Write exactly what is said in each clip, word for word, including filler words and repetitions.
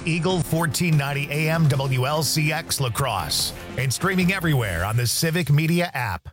Eagle fourteen ninety A M W L C X La Crosse and streaming everywhere on the Civic Media app.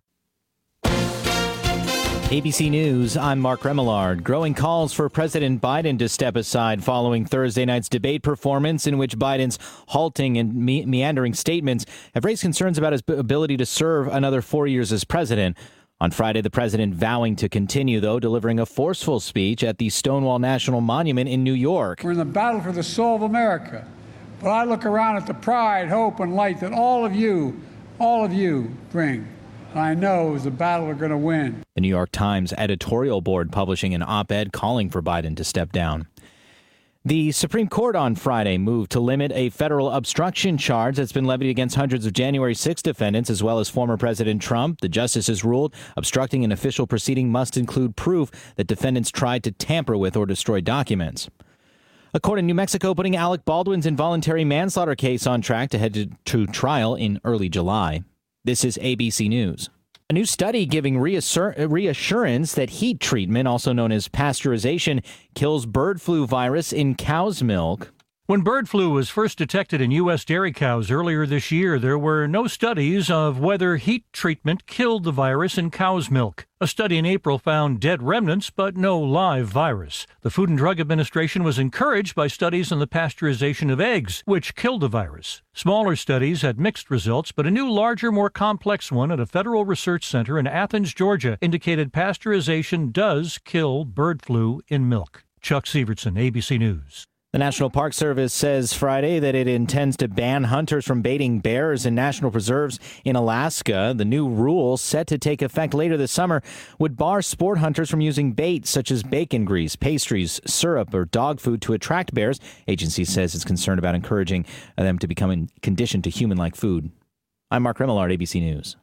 A B C News, I'm Mark Remillard. Growing calls for President Biden to step aside following Thursday night's debate performance in which Biden's halting and me- meandering statements have raised concerns about his ability to serve another four years as president. On Friday, the president vowing to continue, though, delivering a forceful speech at the Stonewall National Monument in New York. We're in the battle for the soul of America. But I look around at the pride, hope, and light that all of you, all of you bring. I know is the battle we're going to win. The New York Times editorial board publishing an op-ed calling for Biden to step down. The Supreme Court on Friday moved to limit a federal obstruction charge that's been levied against hundreds of January sixth defendants, as well as former President Trump. The justices ruled obstructing an official proceeding must include proof that defendants tried to tamper with or destroy documents. A court in New Mexico putting Alec Baldwin's involuntary manslaughter case on track to head to, to trial in early July. This is A B C News. A new study giving reassur- reassurance that heat treatment, also known as pasteurization, kills bird flu virus in cow's milk. When bird flu was first detected in U S dairy cows earlier this year, there were no studies of whether heat treatment killed the virus in cow's milk. A study in April found dead remnants, but no live virus. The Food and Drug Administration was encouraged by studies on the pasteurization of eggs, which killed the virus. Smaller studies had mixed results, but a new, larger, more complex one at a federal research center in Athens, Georgia, indicated pasteurization does kill bird flu in milk. Chuck Sievertson, A B C News. The National Park Service says Friday that it intends to ban hunters from baiting bears in national preserves in Alaska. The new rule, set to take effect later this summer, would bar sport hunters from using bait such as bacon grease, pastries, syrup, or dog food to attract bears. Agency says it's concerned about encouraging them to become conditioned to human-like food. I'm Mark Remillard, A B C News.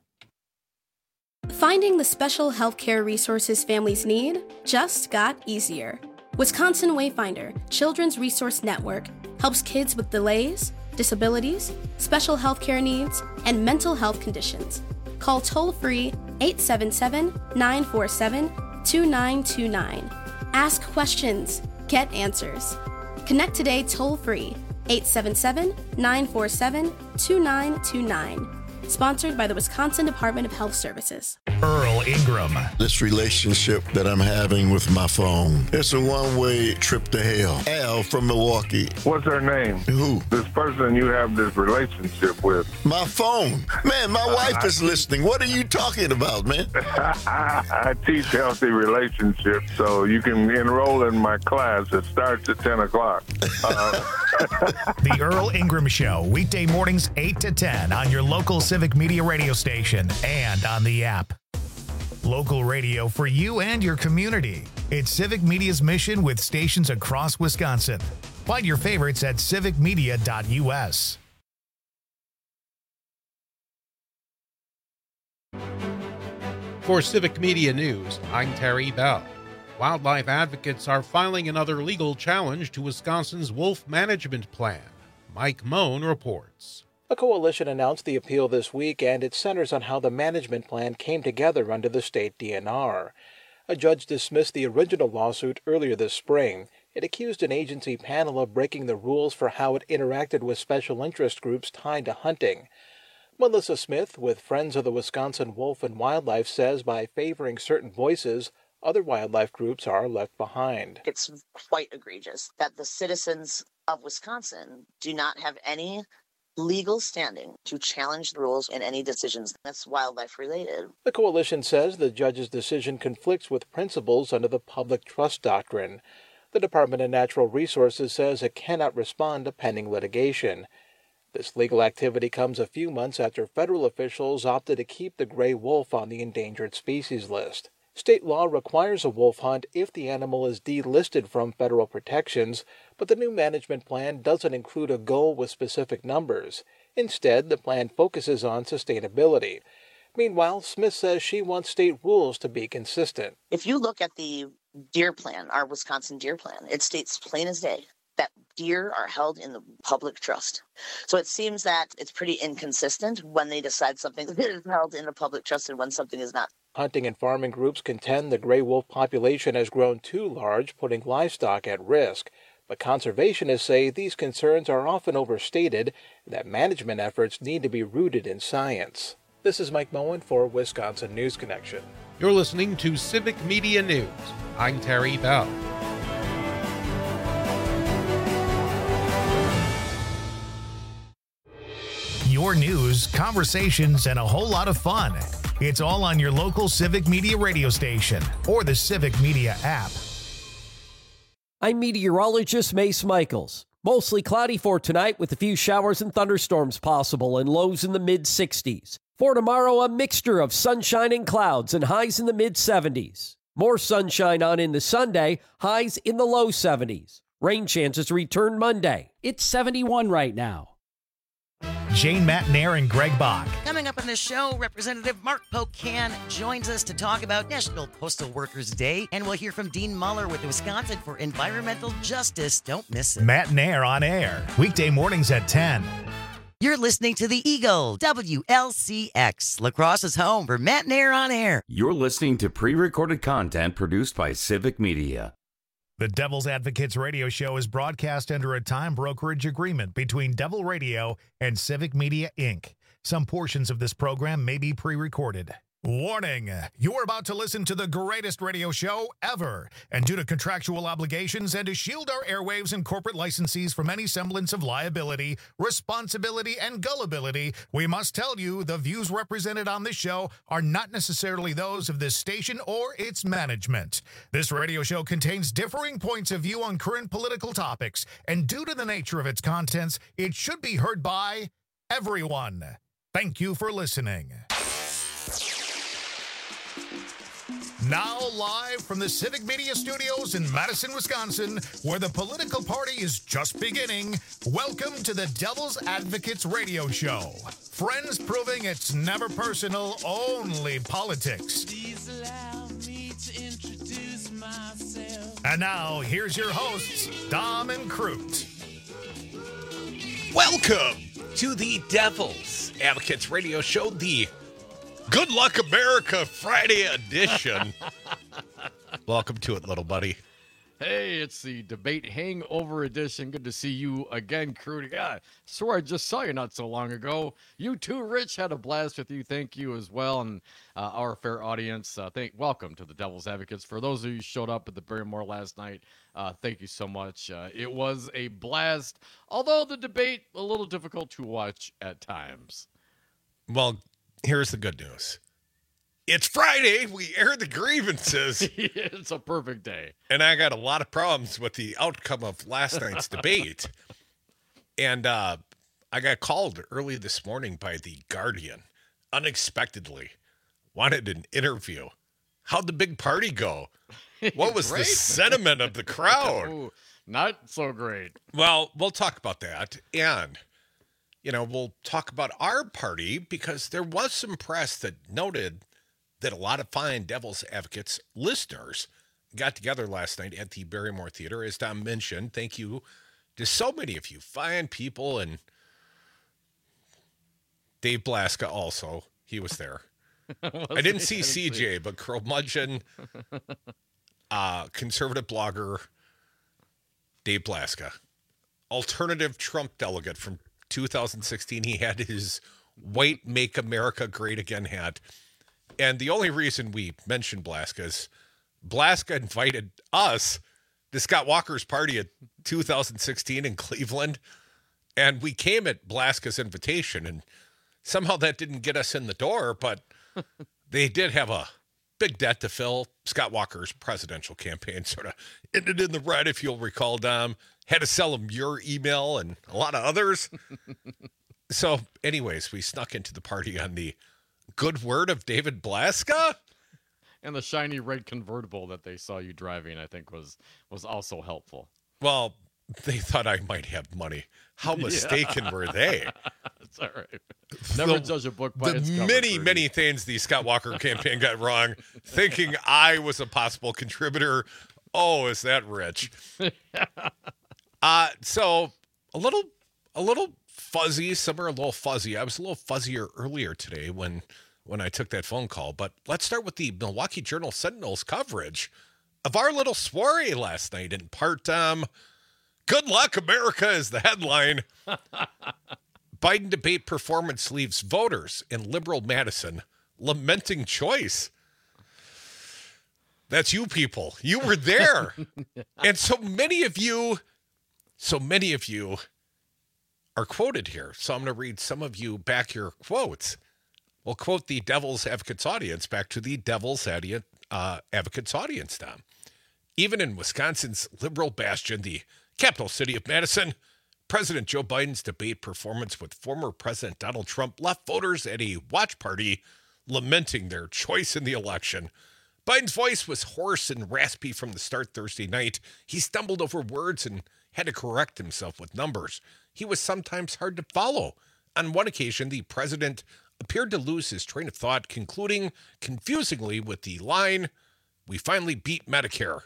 Finding the special healthcare resources families need just got easier. Wisconsin Wayfinder Children's Resource Network helps kids with delays, disabilities, special healthcare needs, and mental health conditions. Call toll-free eight seven seven, nine four seven, two nine two nine. Ask questions. Get answers. Connect today toll-free eight seven seven, nine four seven, two nine two nine. Sponsored by the Wisconsin Department of Health Services. Earl Ingram. This relationship that I'm having with my phone, it's a one-way trip to hell. Al from Milwaukee. What's her name? Who? This person you have this relationship with. My phone. Man, my wife is listening. What are you talking about, man? I teach healthy relationships, so you can enroll in my class. It starts at ten o'clock. Uh, The Earl Ingram Show, weekday mornings eight to ten on your local Civic Media radio station and on the app. Local radio for you and your community. It's Civic Media's mission with stations across Wisconsin. Find your favorites at civic media dot u s. For Civic Media News, I'm Terry Bell. Wildlife advocates are filing another legal challenge to Wisconsin's wolf management plan. Mike Moan reports. A coalition announced the appeal this week, and it centers on how the management plan came together under the state D N R. A judge dismissed the original lawsuit earlier this spring. It accused an agency panel of breaking the rules for how it interacted with special interest groups tied to hunting. Melissa Smith, with Friends of the Wisconsin Wolf and Wildlife, says by favoring certain voices, other wildlife groups are left behind. It's quite egregious that the citizens of Wisconsin do not have any legal standing to challenge the rules in any decisions that's wildlife related. The coalition says the judge's decision conflicts with principles under the public trust doctrine. The Department of Natural Resources says it cannot respond to pending litigation. This legal activity comes a few months after federal officials opted to keep the gray wolf on the endangered species list. State law requires a wolf hunt if the animal is delisted from federal protections, but the new management plan doesn't include a goal with specific numbers. Instead, the plan focuses on sustainability. Meanwhile, Smith says she wants state rules to be consistent. If you look at the deer plan, our Wisconsin deer plan, it states plain as day that deer are held in the public trust. So it seems that it's pretty inconsistent when they decide something is held in the public trust and when something is not. Hunting and farming groups contend the gray wolf population has grown too large, putting livestock at risk. But conservationists say these concerns are often overstated and that management efforts need to be rooted in science. This is Mike Moen for Wisconsin News Connection. You're listening to Civic Media News. I'm Terry Bell. Your news, conversations, and a whole lot of fun. It's all on your local Civic Media radio station or the Civic Media app. I'm meteorologist Mace Michaels. Mostly cloudy for tonight with a few showers and thunderstorms possible and lows in the mid sixties. For tomorrow, a mixture of sunshine and clouds and highs in the mid seventies. More sunshine on into Sunday, highs in the low seventies. Rain chances return Monday. It's seventy-one right now. Jane Matnair and Greg Bach. Coming up on the show, Representative Mark Pocan joins us to talk about National Postal Workers Day, and we'll hear from Dean Muller with Wisconsin for Environmental Justice. Don't miss it. Matnair on air, weekday mornings at ten. You're listening to The Eagle, W L C X, La Crosse's home for Matnair on air. You're listening to pre-recorded content produced by Civic Media. The Devil's Advocates radio show is broadcast under a time brokerage agreement between Devil Radio and Civic Media, Incorporated. Some portions of this program may be pre-recorded. Warning, you're about to listen to the greatest radio show ever. And due to contractual obligations and to shield our airwaves and corporate licensees from any semblance of liability, responsibility, and gullibility, we must tell you the views represented on this show are not necessarily those of this station or its management. This radio show contains differing points of view on current political topics, and due to the nature of its contents, it should be heard by everyone. Thank you for listening. Now live from the Civic Media Studios in Madison, Wisconsin, where the political party is just beginning, welcome to the Devil's Advocates radio show. Friends proving it's never personal, only politics. Please allow me to introduce myself. And now, here's your hosts, Dom and Crute. Welcome to the Devil's Advocates radio show, the Good Luck America Friday edition. Welcome to it, little buddy. Hey, it's the debate hangover edition. Good to see you again, Crudy. Yeah, I swear I just saw you not so long ago. You too, Rich. Had a blast with you. Thank you as well. And uh, our fair audience, uh, thank welcome to the Devil's Advocates. For those of you who showed up at the Barrymore last night, uh, thank you so much. Uh, it was a blast, although the debate a little difficult to watch at times. Well, here's the good news. It's Friday. We air the grievances. It's a perfect day. And I got a lot of problems with the outcome of last night's debate. And uh, I got called early this morning by the Guardian, unexpectedly. Wanted an interview. How'd the big party go? What was the sentiment of the crowd? Ooh, not so great. Well, we'll talk about that. And you know, we'll talk about our party because there was some press that noted that a lot of fine Devil's Advocates listeners got together last night at the Barrymore Theater. As Tom mentioned, thank you to so many of you fine people, and Dave Blaska also. He was there. I didn't see C J, but Curmudgeon, uh, conservative blogger, Dave Blaska, alternative Trump delegate from two thousand sixteen. He had his white Make America Great Again hat. And the only reason we mentioned Blaska is Blaska invited us to Scott Walker's party at two thousand sixteen in Cleveland. And we came at Blaska's invitation, and somehow that didn't get us in the door, but they did have a big debt to fill. Scott Walker's presidential campaign sort of ended in the red, if you'll recall, Dom. Had to sell him your email and a lot of others. So anyways, we snuck into the party on the good word of David Blaska. And the shiny red convertible that they saw you driving, I think, was was also helpful. Well, they thought I might have money. How mistaken yeah. were they? It's all right. Never the, judge a book by its cover. The many, many things the Scott Walker campaign got wrong, thinking I was a possible contributor. Oh, is that rich? uh, so a little, a little fuzzy. Some are a little fuzzy. I was a little fuzzier earlier today when when I took that phone call. But let's start with the Milwaukee Journal Sentinel's coverage of our little soiree last night. In part, um, Good luck, America is the headline. Biden debate performance leaves voters in liberal Madison lamenting choice. That's you people. You were there. And so many of you, so many of you are quoted here. So I'm going to read some of you back your quotes. We'll quote the Devil's Advocates audience back to the Devil's Adi- uh, Advocates audience, Tom. Even in Wisconsin's liberal bastion, the capital city of Madison, President Joe Biden's debate performance with former President Donald Trump left voters at a watch party lamenting their choice in the election. Biden's voice was hoarse and raspy from the start Thursday night. He stumbled over words and had to correct himself with numbers. He was sometimes hard to follow. On one occasion, the president appeared to lose his train of thought, concluding confusingly with the line, "We finally beat Medicare."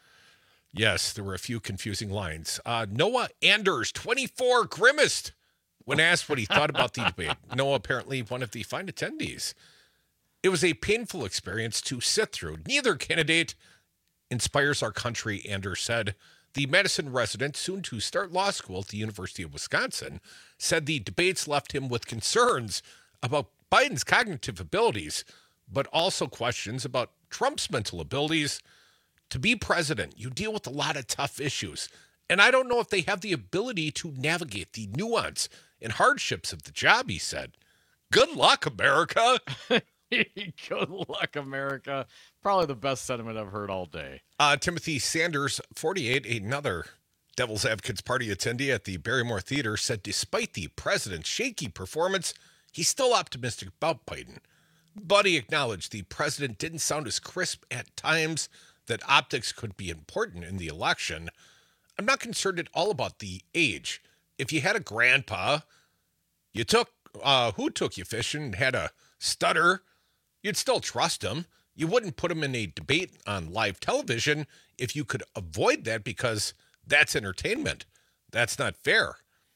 Yes, there were a few confusing lines. Uh, Noah Anders, twenty-four, grimaced when asked what he thought about the debate. Noah, apparently one of the fine attendees. It was a painful experience to sit through. Neither candidate inspires our country, Anders said. The Madison resident, soon to start law school at the University of Wisconsin, said the debates left him with concerns about Biden's cognitive abilities, but also questions about Trump's mental abilities. To be president, you deal with a lot of tough issues, and I don't know if they have the ability to navigate the nuance and hardships of the job, he said. Good luck, America. Good luck, America. Probably the best sentiment I've heard all day. Uh, Timothy Sanders, forty-eight, another Devil's Advocates Party attendee at the Barrymore Theater, said despite the president's shaky performance, he's still optimistic about Biden. But he acknowledged the president didn't sound as crisp at times, that optics could be important in the election. I'm not concerned at all about the age. If you had a grandpa, you took, uh, who took you fishing and had a stutter, you'd still trust him. You wouldn't put him in a debate on live television if you could avoid that because that's entertainment. That's not fair.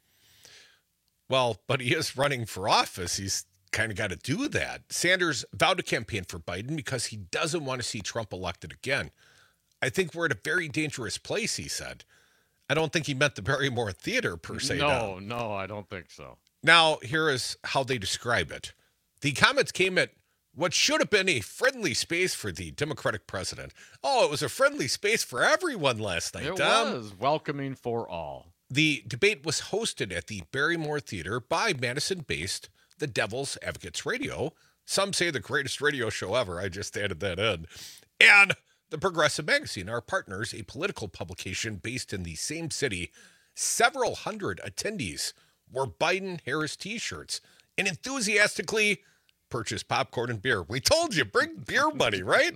Well, but he is running for office. He's kind of got to do that. Sanders vowed to campaign for Biden because he doesn't want to see Trump elected again. I think we're at a very dangerous place, he said. I don't think he meant the Barrymore Theater per se. No, no, I don't think so. Now, here is how they describe it. The comments came at what should have been a friendly space for the Democratic president. Oh, it was a friendly space for everyone last night, It Tom. was welcoming for all. The debate was hosted at the Barrymore Theater by Madison-based The Devil's Advocates Radio. Some say the greatest radio show ever. I just added that in. And The Progressive Magazine, our partners, a political publication based in the same city. Several hundred attendees wore Biden-Harris t-shirts and enthusiastically purchased popcorn and beer. We told you, bring beer money, right?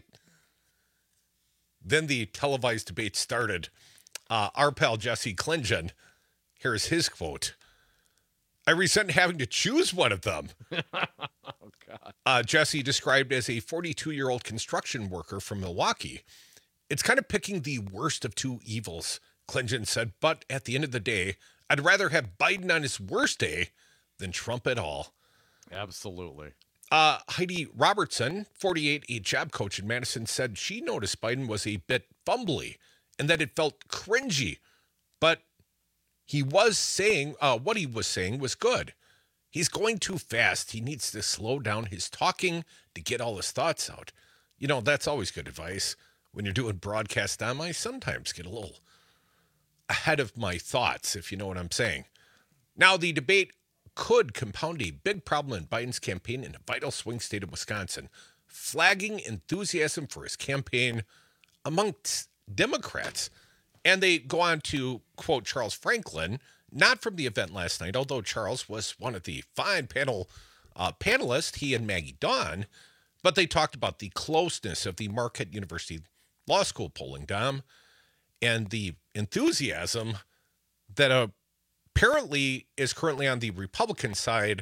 Then the televised debate started. Uh, our pal Jesse Klingen, here's his quote. I resent having to choose one of them. Oh, God. Uh, Jesse, described as a forty-two-year-old construction worker from Milwaukee. It's kind of picking the worst of two evils, Klingen said, but at the end of the day, I'd rather have Biden on his worst day than Trump at all. Absolutely. Uh, Heidi Robertson, forty-eight, a job coach in Madison, said she noticed Biden was a bit fumbly and that it felt cringy, but he was saying, uh, what he was saying was good. He's going too fast. He needs to slow down his talking to get all his thoughts out. You know, that's always good advice. When you're doing broadcast on, I sometimes get a little ahead of my thoughts, if you know what I'm saying. Now, the debate could compound a big problem in Biden's campaign in a vital swing state of Wisconsin, flagging enthusiasm for his campaign amongst Democrats. And they go on to quote Charles Franklin, not from the event last night, although Charles was one of the fine panel uh, panelists, he and Maggie Dawn, but they talked about the closeness of the Marquette University Law School polling, Dom, and the enthusiasm that uh, apparently is currently on the Republican side.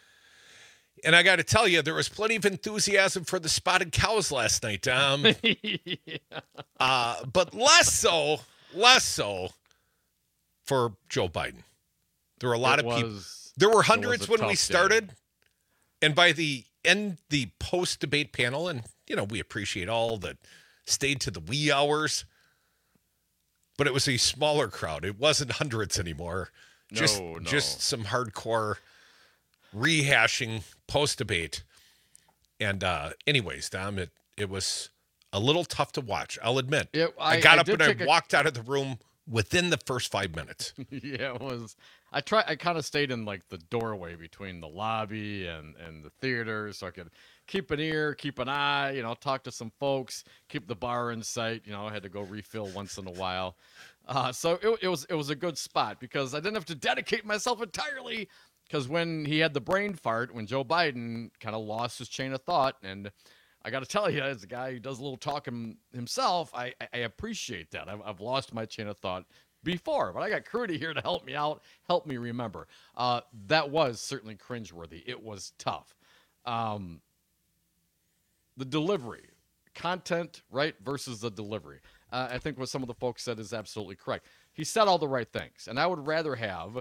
And I got to tell you, there was plenty of enthusiasm for the spotted cows last night, Dom. yeah. uh, but less so, less so for Joe Biden. There were a lot It of people. was- There were it hundreds was a when tough we day. started. And by the end, the post-debate panel, and, you know, we appreciate all that stayed to the wee hours. but it was a smaller crowd. It wasn't hundreds anymore. Just, No, no. just some hardcore rehashing post-debate. And uh, anyways, Dom, it, it was a little tough to watch, I'll admit. It- I, I- got I up did and I take a- walked out of the room within the first five minutes. Yeah, it was. I try. I kind of stayed in like the doorway between the lobby and and the theater, so I could keep an ear, keep an eye. You know, talk to some folks, keep the bar in sight. You know, I had to go refill once in a while. Uh, so it, it was it was a good spot because I didn't have to dedicate myself entirely. Because when he had the brain fart, when Joe Biden kind of lost his chain of thought, and I got to tell you, as a guy who does a little talking himself, I, I appreciate that. I've, I've lost my chain of thought before, but I got Crudy here to help me out, help me remember. Uh, that was certainly cringeworthy. It was tough. Um, the delivery, content, right, versus the delivery. Uh, I think what some of the folks said is absolutely correct. He said all the right things, and I would rather have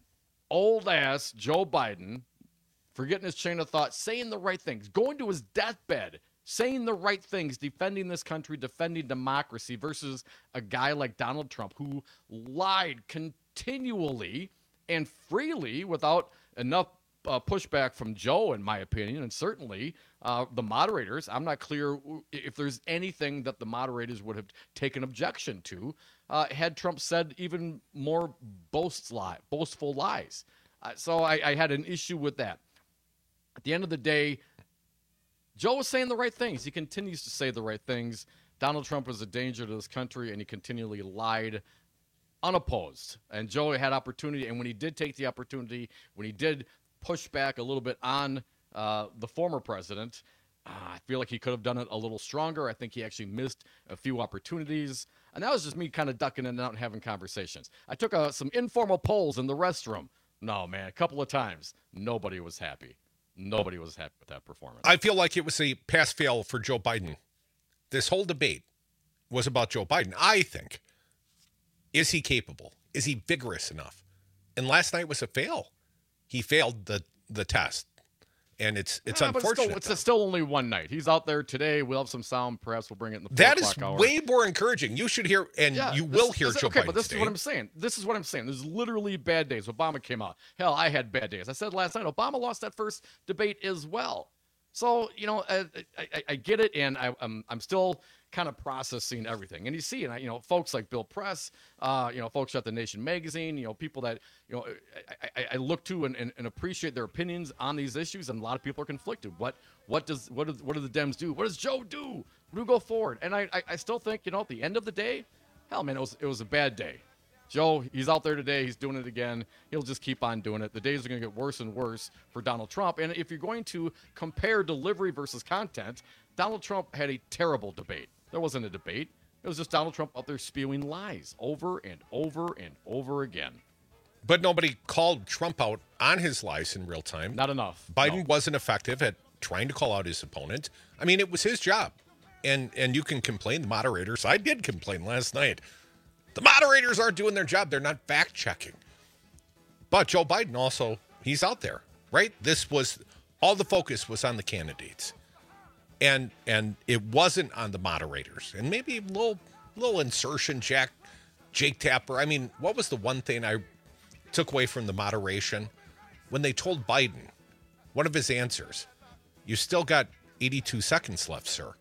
old-ass Joe Biden forgetting his chain of thought, saying the right things, going to his deathbed, saying the right things, defending this country, defending democracy, versus a guy like Donald Trump who lied continually and freely without enough uh, pushback from Joe, in my opinion, and certainly uh, the moderators. I'm not clear if there's anything that the moderators would have taken objection to uh, had Trump said even more boasts lie, boastful lies. Uh, so I, I had an issue with that. At the end of the day, Joe was saying the right things. He continues to say the right things. Donald Trump was a danger to this country, and he continually lied unopposed. And Joe had opportunity, and when he did take the opportunity, when he did push back a little bit on uh, the former president, uh, I feel like he could have done it a little stronger. I think he actually missed a few opportunities. And that was just me kind of ducking in and out and having conversations. I took uh, some informal polls in the restroom. No, man, a couple of times, nobody was happy. Nobody was happy with that performance. I feel like it was a pass-fail for Joe Biden. This whole debate was about Joe Biden. I think, is he capable? Is he vigorous enough? And last night was a fail. He failed the the test, and it's it's Yeah, but unfortunate. It's still, it's still only one night. He's out there today. We'll have some sound. Perhaps we'll bring it in the four That is o'clock hour. way more encouraging. You should hear, and Yeah, you this- will hear this- Joe okay, Biden but this today. is what I'm saying. This is what I'm saying. There's literally bad days. Obama came out. Hell, I had bad days. I said last night, Obama lost that first debate as well. So, you know, I, I, I get it, and I, I'm I'm still kind of processing everything. And you see, and I, you know, folks like Bill Press, uh, you know, folks at the Nation magazine, you know, people that, you know, I, I, I look to and, and, and appreciate their opinions on these issues, and a lot of people are conflicted. What what does what do, what do the Dems do? What does Joe do? Who go forward? And I, I I still think, you know, at the end of the day, hell, man, it was it was a bad day. Joe, he's out there today. He's doing it again. He'll just keep on doing it. The days are going to get worse and worse for Donald Trump. And if you're going to compare delivery versus content, Donald Trump had a terrible debate. There wasn't a debate. It was just Donald Trump out there spewing lies over and over and over again. But nobody called Trump out on his lies in real time. Not enough. Biden No. wasn't effective at trying to call out his opponent. I mean, it was his job. And and you can complain, the moderators. I did complain last night. The moderators aren't doing their job. They're not fact-checking. But Joe Biden also, he's out there, right? This was, all the focus was on the candidates. And and it wasn't on the moderators. And maybe a little, little insertion, Jack, Jake Tapper. I mean, what was the one thing I took away from the moderation? When they told Biden, one of his answers, you still got eighty-two seconds left, sir.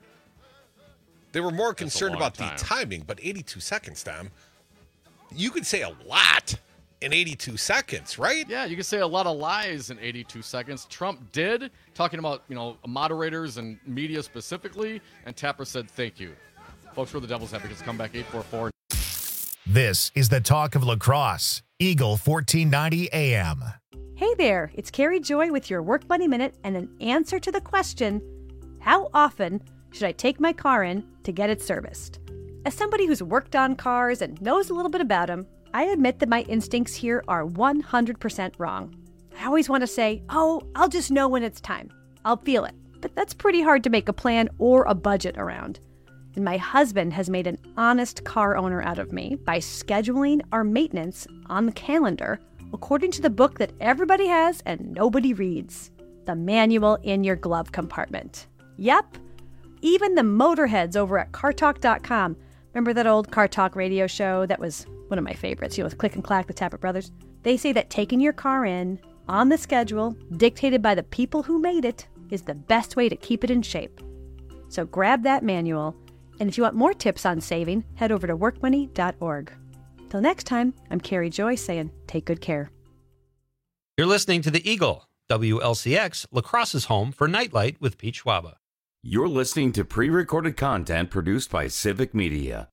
They were more concerned long about time. the timing, but eighty-two seconds, Tom. You could say a lot in eighty-two seconds, right? Yeah, you can say a lot of lies in eighty-two seconds. Trump did, talking about, you know, moderators and media specifically, and Tapper said thank you. Folks, we're the Devil's Advocates. Come back eight four four. This is the talk of lacrosse. Eagle fourteen ninety A M. Hey there, it's Carrie Joy with your Work Money Minute and an answer to the question, how often should I take my car in to get it serviced? As somebody who's worked on cars and knows a little bit about them, I admit that my instincts here are one hundred percent wrong. I always want to say, oh, I'll just know when it's time. I'll feel it. But that's pretty hard to make a plan or a budget around. And my husband has made an honest car owner out of me by scheduling our maintenance on the calendar according to the book that everybody has and nobody reads, the manual in your glove compartment. Yep, even the motorheads over at car talk dot com Remember that old car talk radio show that was one of my favorites, you know, with Click and Clack, the Tappet Brothers? They say that taking your car in, on the schedule, dictated by the people who made it, is the best way to keep it in shape. So grab that manual, and if you want more tips on saving, head over to work money dot org. Till next time, I'm Carrie Joy saying, take good care. You're listening to The Eagle, W L C X, La Crosse's home for Nightlight with Pete Schwaba. You're listening to pre-recorded content produced by Civic Media.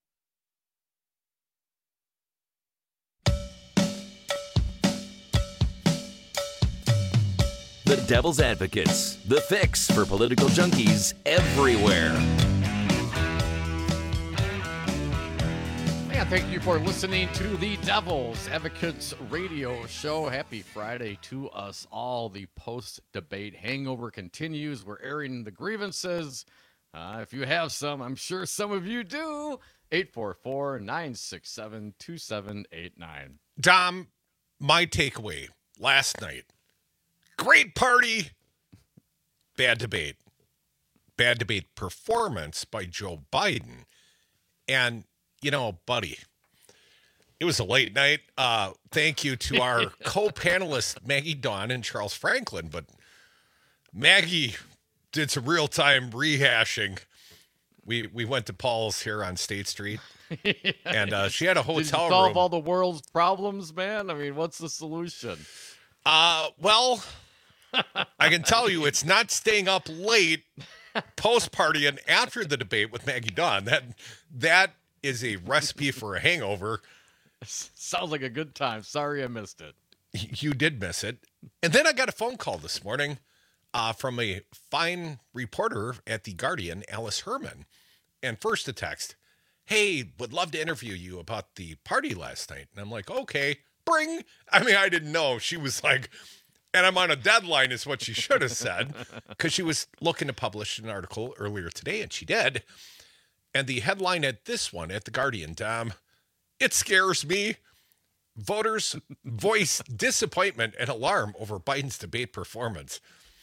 The Devil's Advocates, the fix for political junkies everywhere. And thank you for listening to the Devil's Advocates radio show. Happy Friday to us all. The post-debate hangover continues. We're airing the grievances. Uh, if you have some, I'm sure some of you do. eight four four, nine six seven, two seven eight nine. Dom, my takeaway last night. Great party. Bad debate. Bad debate performance by Joe Biden. And, you know, buddy, it was a late night. Uh, thank you to our co-panelists, Maggie Dawn and Charles Franklin. But Maggie did some real-time rehashing. We we went to Paul's here on State Street. And uh, she had a hotel Did you solve room. all the world's problems, man? I mean, what's the solution? Uh, well, I can tell you it's not staying up late post-party and after the debate with Maggie Dawn. That that is a recipe for a hangover. Sounds like a good time. Sorry I missed it. You did miss it. And then I got a phone call this morning uh, from a fine reporter at The Guardian, Alice Herman. And first a text, hey, would love to interview you about the party last night. And I'm like, okay, bring. I mean, I didn't know. She was like, and I'm on a deadline is what she should have said, because she was looking to publish an article earlier today, and she did. And the headline at this one, at The Guardian, Dom, it scares me. Voters voice disappointment and alarm over Biden's debate performance.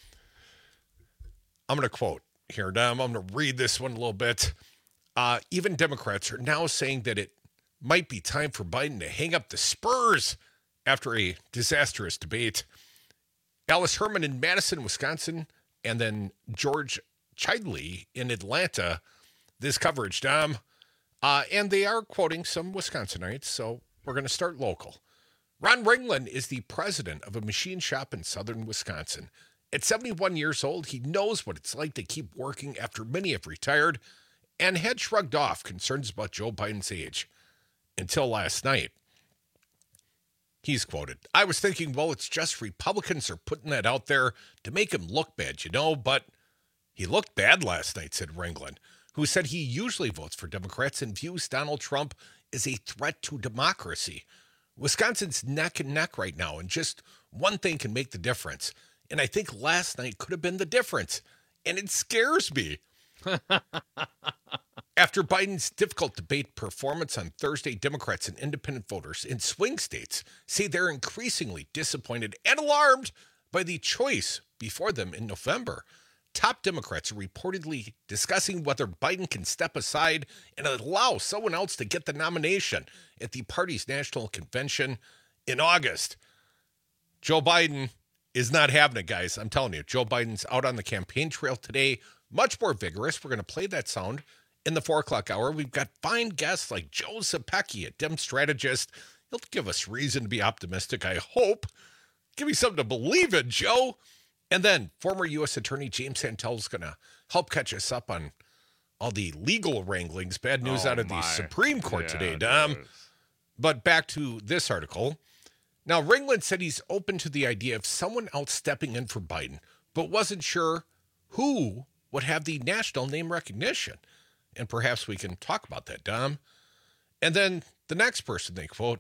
I'm going to quote here, Dom. I'm going to read this one a little bit. Uh, even Democrats are now saying that it might be time for Biden to hang up the spurs after a disastrous debate. Alice Herman in Madison, Wisconsin, and then George Chidley in Atlanta. This coverage, Dom. Uh, and they are quoting some Wisconsinites, so we're going to start local. Ron Ringland is the president of a machine shop in southern Wisconsin. At seventy-one years old, he knows what it's like to keep working after many have retired and had shrugged off concerns about Joe Biden's age. Until last night. He's quoted, I was thinking, well, it's just Republicans are putting that out there to make him look bad, you know, but he looked bad last night, said Ringland, who said he usually votes for Democrats and views Donald Trump as a threat to democracy. Wisconsin's neck and neck right now, and just one thing can make the difference. And I think last night could have been the difference. And it scares me. After Biden's difficult debate performance on Thursday, Democrats and independent voters in swing states say they're increasingly disappointed and alarmed by the choice before them in November. Top Democrats are reportedly discussing whether Biden can step aside and allow someone else to get the nomination at the party's national convention in August. Joe Biden is not having it, guys. I'm telling you, Joe Biden's out on the campaign trail today, much more vigorous. We're going to play that sound in the four o'clock hour. We've got fine guests like Joe Zepecki, a Dem strategist. He'll give us reason to be optimistic, I hope. Give me something to believe in, Joe. And then former U S Attorney James Santel is going to help catch us up on all the legal wranglings. Bad news Oh, out of the my. Supreme Court Yeah, today, it Dom. is. But back to this article. Now, Ringland said he's open to the idea of someone else stepping in for Biden, but wasn't sure who would have the national name recognition. And perhaps we can talk about that, Dom. And then the next person they quote,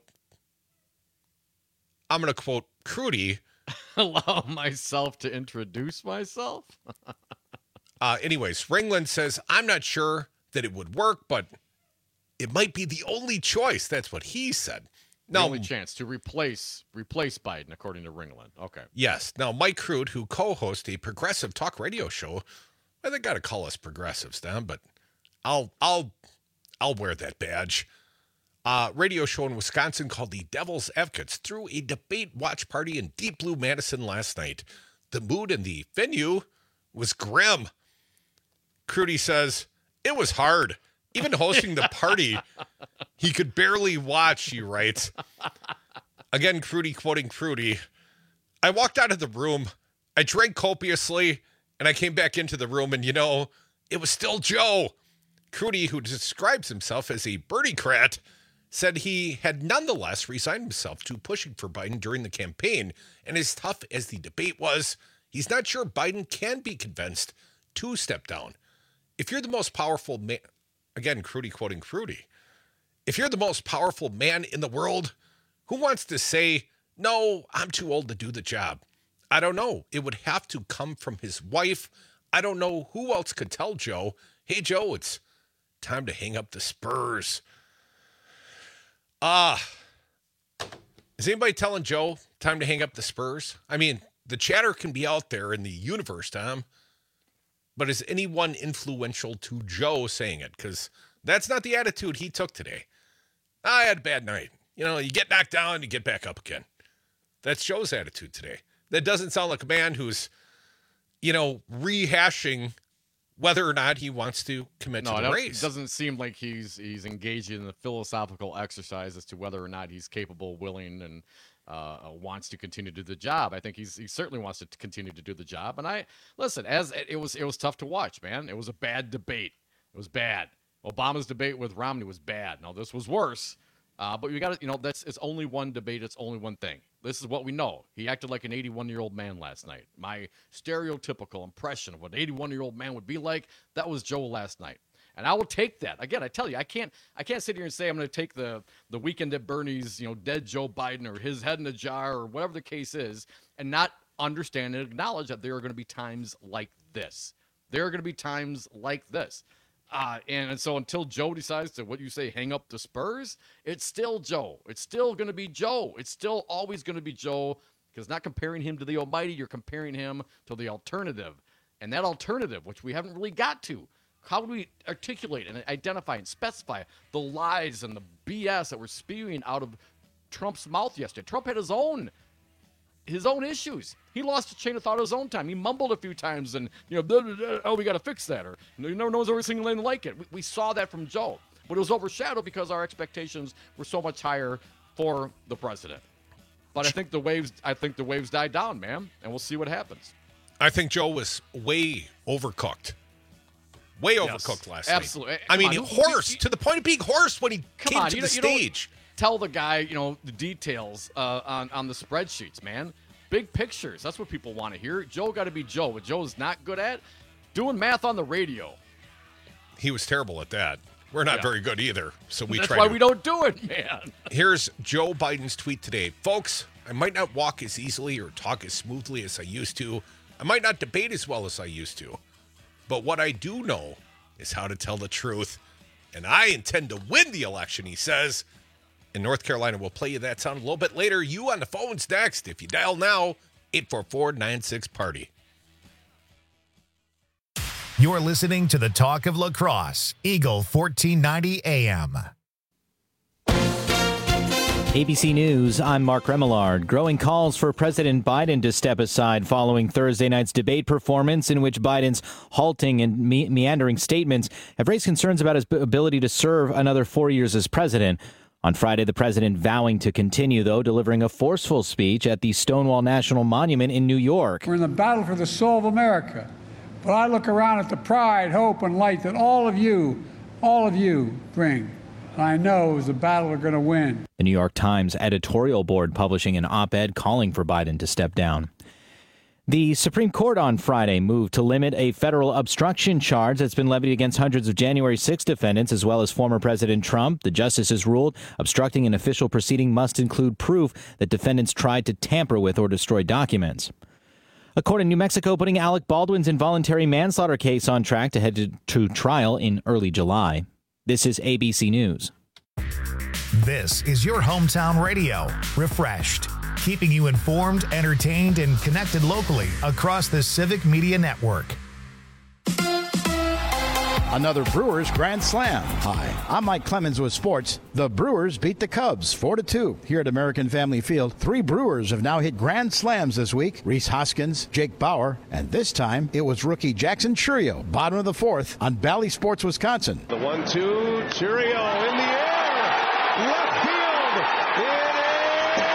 I'm going to quote Crudy. Allow myself to introduce myself? uh, anyways, Ringland says, I'm not sure that it would work, but it might be the only choice. That's what he said. The Now, only chance to replace replace Biden, according to Ringland. Okay. yes. Now, Mike Crude, who co-hosts a progressive talk radio show, I think got to call us progressives, Dom, but I'll I'll I'll wear that badge. Uh, radio show in Wisconsin called the Devil's Advocates threw a debate watch party in Deep Blue Madison last night. The mood in the venue was grim. Crudy says, it was hard. Even hosting the party, he could barely watch, he writes. Again, Crudy quoting Crudy. I walked out of the room. I drank copiously, and I came back into the room, and, you know, it was still Joe. Crudy, who describes himself as a Bernie-crat, said he had nonetheless resigned himself to pushing for Biden during the campaign, and as tough as the debate was, he's not sure Biden can be convinced to step down. If you're the most powerful man, again, Crudy quoting Crudy, if you're the most powerful man in the world, who wants to say, no, I'm too old to do the job? I don't know. It would have to come from his wife. I don't know who else could tell Joe, hey, Joe, it's time to hang up the spurs. Ah, uh, is anybody telling Joe time to hang up the spurs? I mean, the chatter can be out there in the universe, Tom, but is anyone influential to Joe saying it? Because that's not the attitude he took today. I had a bad night. You know, you get knocked down, you get back up again. That's Joe's attitude today. That doesn't sound like a man who's, you know, rehashing whether or not he wants to commit no, to the race. It doesn't seem like he's he's engaged in a philosophical exercise as to whether or not he's capable, willing, and uh, wants to continue to do the job. I think he's he certainly wants to continue to do the job. And I listen, as it was it was tough to watch, man. It was a bad debate. It was bad. Obama's debate with Romney was bad. Now this was worse. Uh, but you got to, you know, that's it's only one debate. It's only one thing. This is what we know. He acted like an eighty-one-year-old man last night. My stereotypical impression of what an eighty-one-year-old man would be like, that was Joe last night. And I will take that. Again, I tell you, I can't I can't sit here and say I'm going to take the the Weekend at Bernie's, you know, dead Joe Biden or his head in a jar or whatever the case is, and not understand and acknowledge that there are going to be times like this. There are going to be times like this. Uh, and, and so until Joe decides to, what you say, hang up the spurs, it's still Joe. It's still going to be Joe. It's still always going to be Joe, because not comparing him to the almighty, you're comparing him to the alternative. And that alternative, which we haven't really got to, how do we articulate and identify and specify the lies and the B S that were spewing out of Trump's mouth yesterday? Trump had his own his own issues. He lost a chain of thought at his own time. He mumbled a few times and, you know, blah, blah, blah, oh, we got to fix that. Or, you know, no one's ever seen anything like it. We, we saw that from Joe. But it was overshadowed because our expectations were so much higher for the president. But I think the waves, I think the waves died down, man. And we'll see what happens. I think Joe was way overcooked. Way yes, overcooked last absolutely. night. I mean, on, hoarse, you, you, to the point of being hoarse when he came on, to you the stage. Tell the guy, you know, the details uh, on, on the spreadsheets, man. Big pictures. That's what people want to hear. Joe got to be Joe. What Joe's not good at, doing math on the radio. He was terrible at that. We're not yeah. very good either. So we That's try why to... we don't do it, man. Here's Joe Biden's tweet today. Folks, I might not walk as easily or talk as smoothly as I used to. I might not debate as well as I used to. But what I do know is how to tell the truth. And I intend to win the election, he says. In North Carolina, we'll play you that sound a little bit later. You on the phone's next. If you dial now, eight four four, nine six, party. You're listening to the Talk of Lacrosse, Eagle fourteen ninety A M. A B C News, I'm Mark Remillard. Growing calls for President Biden to step aside following Thursday night's debate performance in which Biden's halting and me- meandering statements have raised concerns about his ability to serve another four years as president. On Friday, the president vowing to continue, though, delivering a forceful speech at the Stonewall National Monument in New York. We're in the battle for the soul of America. But I look around at the pride, hope, and light that all of you, all of you bring. I know is a battle we're going to win. The New York Times editorial board publishing an op-ed calling for Biden to step down. The Supreme Court on Friday moved to limit a federal obstruction charge that's been levied against hundreds of January sixth defendants, as well as former President Trump. The justices ruled obstructing an official proceeding must include proof that defendants tried to tamper with or destroy documents. A court in New Mexico putting Alec Baldwin's involuntary manslaughter case on track to head to, to trial in early July. This is A B C News. This is your hometown radio, refreshed, keeping you informed, entertained, and connected locally across the Civic Media Network. another Brewers Grand Slam. Hi, I'm Mike Clemens with sports. The Brewers beat the Cubs four to two here at American Family Field. Three Brewers have now hit Grand Slams this week. Rhys Hoskins, Jake Bauer, and this time it was rookie Jackson Chourio, bottom of the fourth on Bally Sports, Wisconsin. The one two, Chourio in the air, left field, it is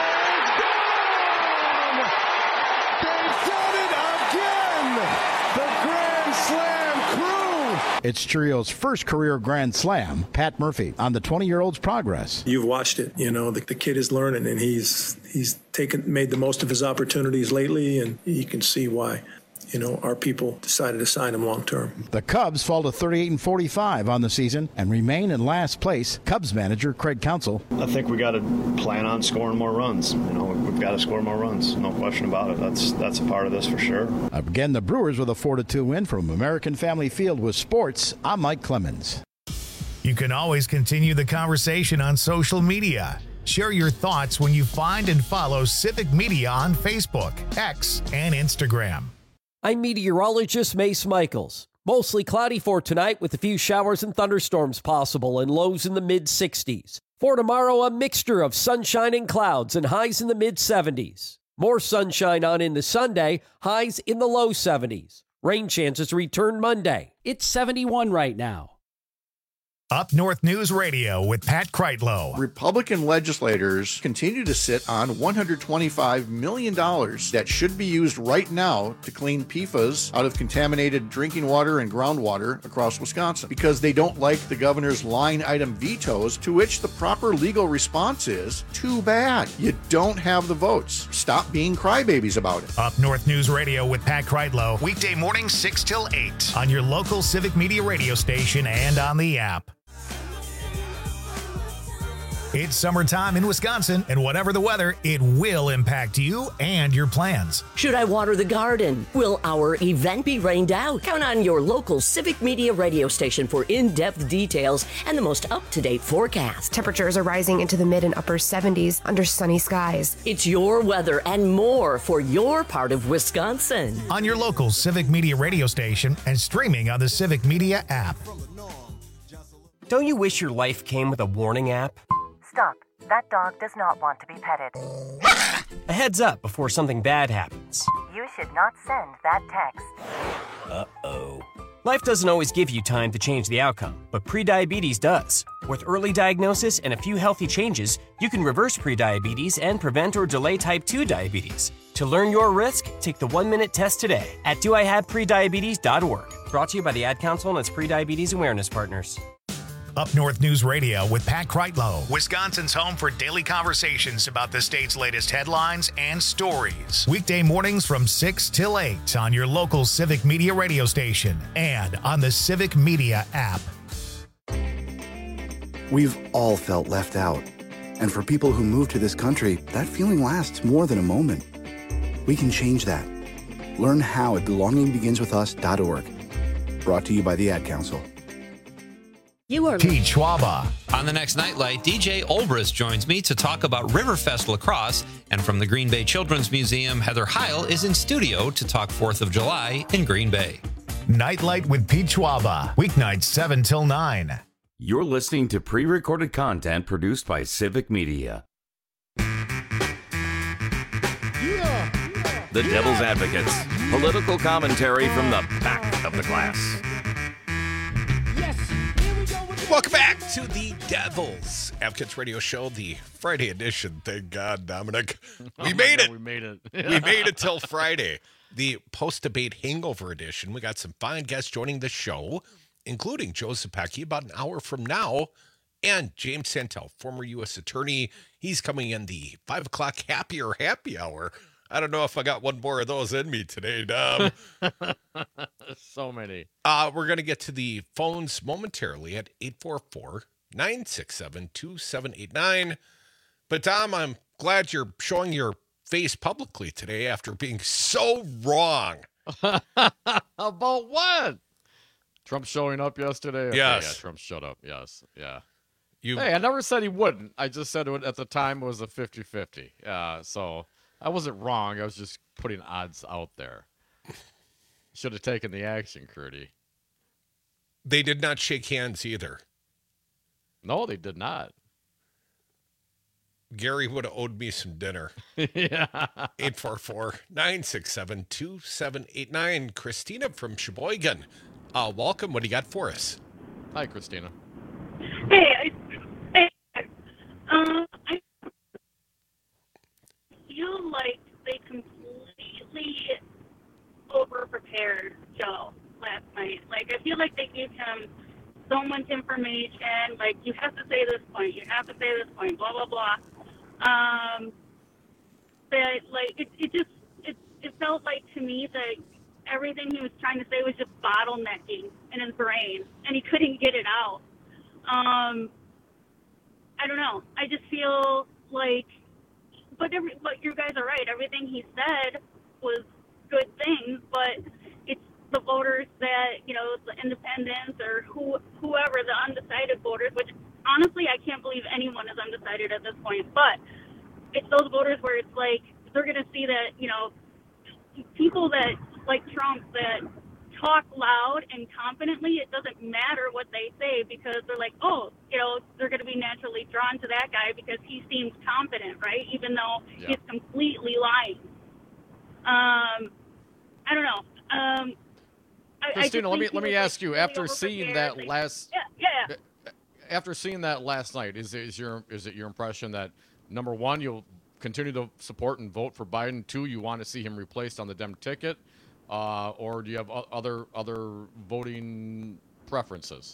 gone! They've done it again! The Grand Slam crew! It's Chourio's first career Grand Slam. Pat Murphy on the twenty-year-old's progress. You've watched it, you know, the, the kid is learning, and he's he's taken made the most of his opportunities lately, and you can see why. You know, our people decided to sign him long term. The Cubs fall to thirty-eight and forty-five on the season and remain in last place. Cubs manager Craig Counsell. I think we got to plan on scoring more runs. You know, we've got to score more runs. No question about it. That's that's a part of this for sure. Again, the Brewers with a four to two win from American Family Field with sports. I'm Mike Clemens. You can always continue the conversation on social media. Share your thoughts when you find and follow Civic Media on Facebook, X, and Instagram. I'm meteorologist Mace Michaels. Mostly cloudy for tonight with a few showers and thunderstorms possible and lows in the mid sixties. For tomorrow, a mixture of sunshine and clouds and highs in the mid seventies. More sunshine on into Sunday, highs in the low seventies. Rain chances return Monday. It's seventy-one right now. Up North News Radio with Pat Kreitlow. Republican legislators continue to sit on one hundred twenty-five million dollars that should be used right now to clean P F A S out of contaminated drinking water and groundwater across Wisconsin because they don't like the governor's line item vetoes, to which the proper legal response is, too bad. You don't have the votes. Stop being crybabies about it. Up North News Radio with Pat Kreitlow. Weekday mornings six till eight on your local Civic Media radio station and on the app. It's summertime in Wisconsin, and whatever the weather, it will impact you and your plans. Should I water the garden? Will our event be rained out? Count on your local Civic Media radio station for in-depth details and the most up-to-date forecast. Temperatures are rising into the mid and upper seventies under sunny skies. It's your weather and more for your part of Wisconsin. On your local Civic Media radio station and streaming on the Civic Media app. Don't you wish your life came with a warning app? Stop. That dog does not want to be petted. A heads up before something bad happens. You should not send that text. Uh-oh. Life doesn't always give you time to change the outcome, but prediabetes does. With early diagnosis and a few healthy changes, you can reverse prediabetes and prevent or delay type two diabetes. To learn your risk, take the one-minute test today at do I have prediabetes dot org. Brought to you by the Ad Council and its prediabetes awareness partners. Up North News Radio with Pat Kreitlow, Wisconsin's home for daily conversations about the state's latest headlines and stories. Weekday mornings from six till eight on your local Civic Media radio station and on the Civic Media app. We've all felt left out. And for people who move to this country, that feeling lasts more than a moment. We can change that. Learn how at belonging begins with us dot org. Brought to you by the Ad Council. You are Pete Schwaba. On the next Nightlight, D J Olbrist joins me to talk about Riverfest Lacrosse. And from the Green Bay Children's Museum, Heather Heil is in studio to talk fourth of July in Green Bay. Nightlight with Pete Schwaba. Weeknights seven till nine. You're listening to pre-recorded content produced by Civic Media. Yeah, yeah, the yeah. Devil's Advocates. Political commentary from the back of the class. Welcome back to the Devil's Advocates Radio Show, the Friday edition. Thank God, Dominic. We oh made God, it. We made it. We made it till Friday. The post-debate hangover edition. We got some fine guests joining the show, including Joe Zepecki about an hour from now, and James Santel, former U S attorney. He's coming in the five o'clock happier happy hour. I don't know if I got one more of those in me today, Dom. So many. Uh, we're going to get to the phones momentarily at eight four four, nine six seven, two seven eight nine. But, Dom, I'm glad you're showing your face publicly today after being so wrong. About what? Trump showing up yesterday? Okay, yes. Yeah, Trump showed up. Yes. Yeah. You... Hey, I never said he wouldn't. I just said it at the time it was a fifty-fifty. Uh, so... I wasn't wrong. I was just putting odds out there. Should have taken the action, Crudy. They did not shake hands either. No, they did not. Gary would have owed me some dinner. Yeah. eight four four, nine six seven, two seven eight nine. Christina from Sheboygan. Uh, welcome. What do you got for us? Hi, Christina. Hey, I, I, uh, I feel like they completely over-prepared Joe last night. Like, I feel like they gave him so much information. Like, you have to say this point, you have to say this point, blah, blah, blah. Um, that, like, it, it just, it, it felt like to me that everything he was trying to say was just bottlenecking in his brain, and he couldn't get it out. Um, I don't know. I just feel like, but every, but you guys are right. Everything he said was good things, but it's the voters that, you know, the independents or who, whoever, the undecided voters, which honestly I can't believe anyone is undecided at this point, but it's those voters where it's like they're going to see that, you know, people that like Trump that talk loud and confidently, it doesn't matter what they say because they're like, oh, you know, they're going to be naturally drawn to that guy because he seems confident, right? Even though yeah. he's completely lying. Um, I don't know. Um, I, Christina, I let me let me ask like you. really After seeing that like, last, yeah, yeah. After seeing that last night, is is your is it your impression that number one, you'll continue to support and vote for Biden? Two, you want to see him replaced on the Dem ticket, uh, or do you have other other voting preferences?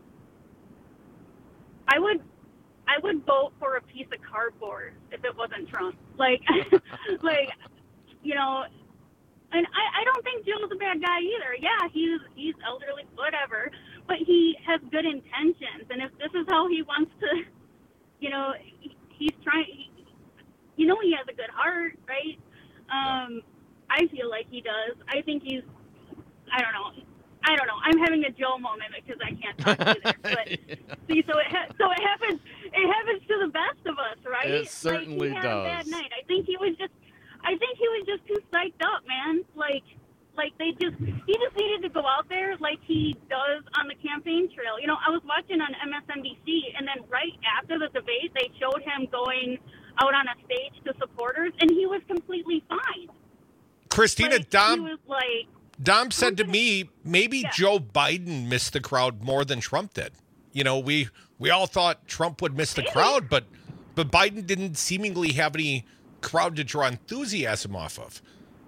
I would, I would vote for a piece of cardboard if it wasn't Trump. Like, like, you know, and I, I don't think Joe's a bad guy either. Yeah, he's he's elderly, whatever, but he has good intentions, and if this is how he wants to, you know, he, he's trying. He, you know, he has a good heart, right? Um, I feel like he does. I think he's. I don't know. I don't know. I'm having a Joe moment because I can't talk either. But yeah. see, so it ha- so it happens. It happens to the best of us, right? It certainly like, he had does. A bad night. I think he was just. I think he was just too psyched up, man. Like, like they just. He just needed to go out there like he does on the campaign trail. You know, I was watching on M S N B C, and then right after the debate, they showed him going out on a stage to supporters, and he was completely fine. Christina, like, Dom. He was like. Dom said to me, maybe yeah. Joe Biden missed the crowd more than Trump did. You know, we we all thought Trump would miss the crowd, but but Biden didn't seemingly have any crowd to draw enthusiasm off of.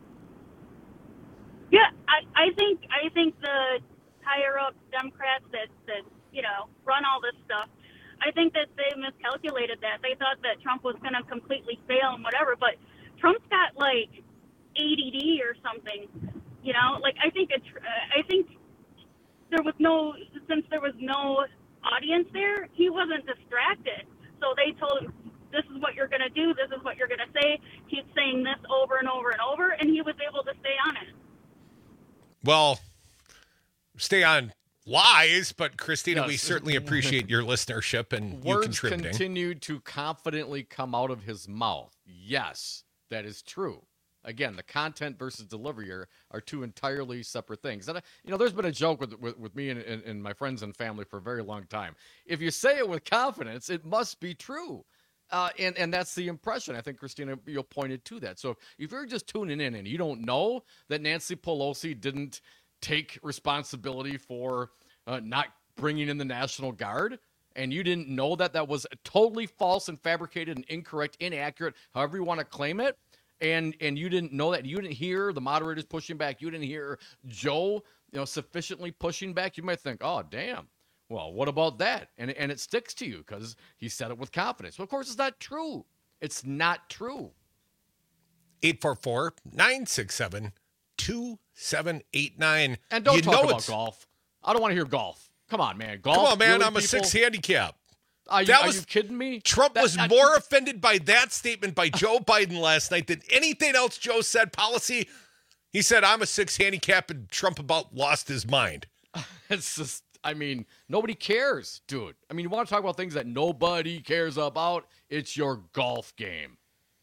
Yeah, I, I think I think the higher up Democrats that, that you know run all this stuff, I think that they miscalculated that. They thought that Trump was going to completely fail and whatever, but Trump's got like A D D or something. You know, like I think it, uh, I think there was no since there was no audience there, he wasn't distracted. So they told him, "This is what you're going to do. This is what you're going to say. Keep saying this over and over and over," and he was able to stay on it. Well, stay on lies, but Christina, yes. we certainly appreciate your listenership and you Words contributing. Continued to confidently come out of his mouth. Yes, that is true. Again, the content versus delivery are, are two entirely separate things. And, you know, there's been a joke with with, with me and, and, and my friends and family for a very long time. If you say it with confidence, it must be true. Uh, and, and that's the impression. I think, Christina, you pointed to that. So if you're just tuning in and you don't know that Nancy Pelosi didn't take responsibility for uh, not bringing in the National Guard, and you didn't know that that was totally false and fabricated and incorrect, inaccurate, however you want to claim it, And and you didn't know that, you didn't hear the moderators pushing back, you didn't hear Joe, you know, sufficiently pushing back, you might think, oh, damn, well, what about that? And and it sticks to you because he said it with confidence. Well, of course, it's not true. It's not true. eight four four, nine six seven, two seven eight nine. And don't you talk know about it's... golf. I don't want to hear golf. Come on, man. Golf. Come on, man. Really, I'm a people? six handicap. Are you, that are was, you kidding me? Trump that, was I, more offended by that statement by Joe Biden last night than anything else Joe said. Policy, he said, I'm a six handicap, and Trump about lost his mind. It's just, I mean, nobody cares, dude. I mean, you want to talk about things that nobody cares about? It's your golf game.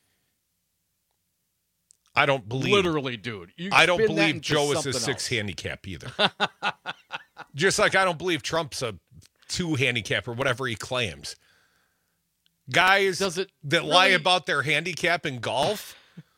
I don't believe. Literally, dude. You I don't spin that believe into Joe is a something six else. handicap either. Just like I don't believe Trump's a two handicap or whatever he claims. Guys Does it that really... lie about their handicap in golf,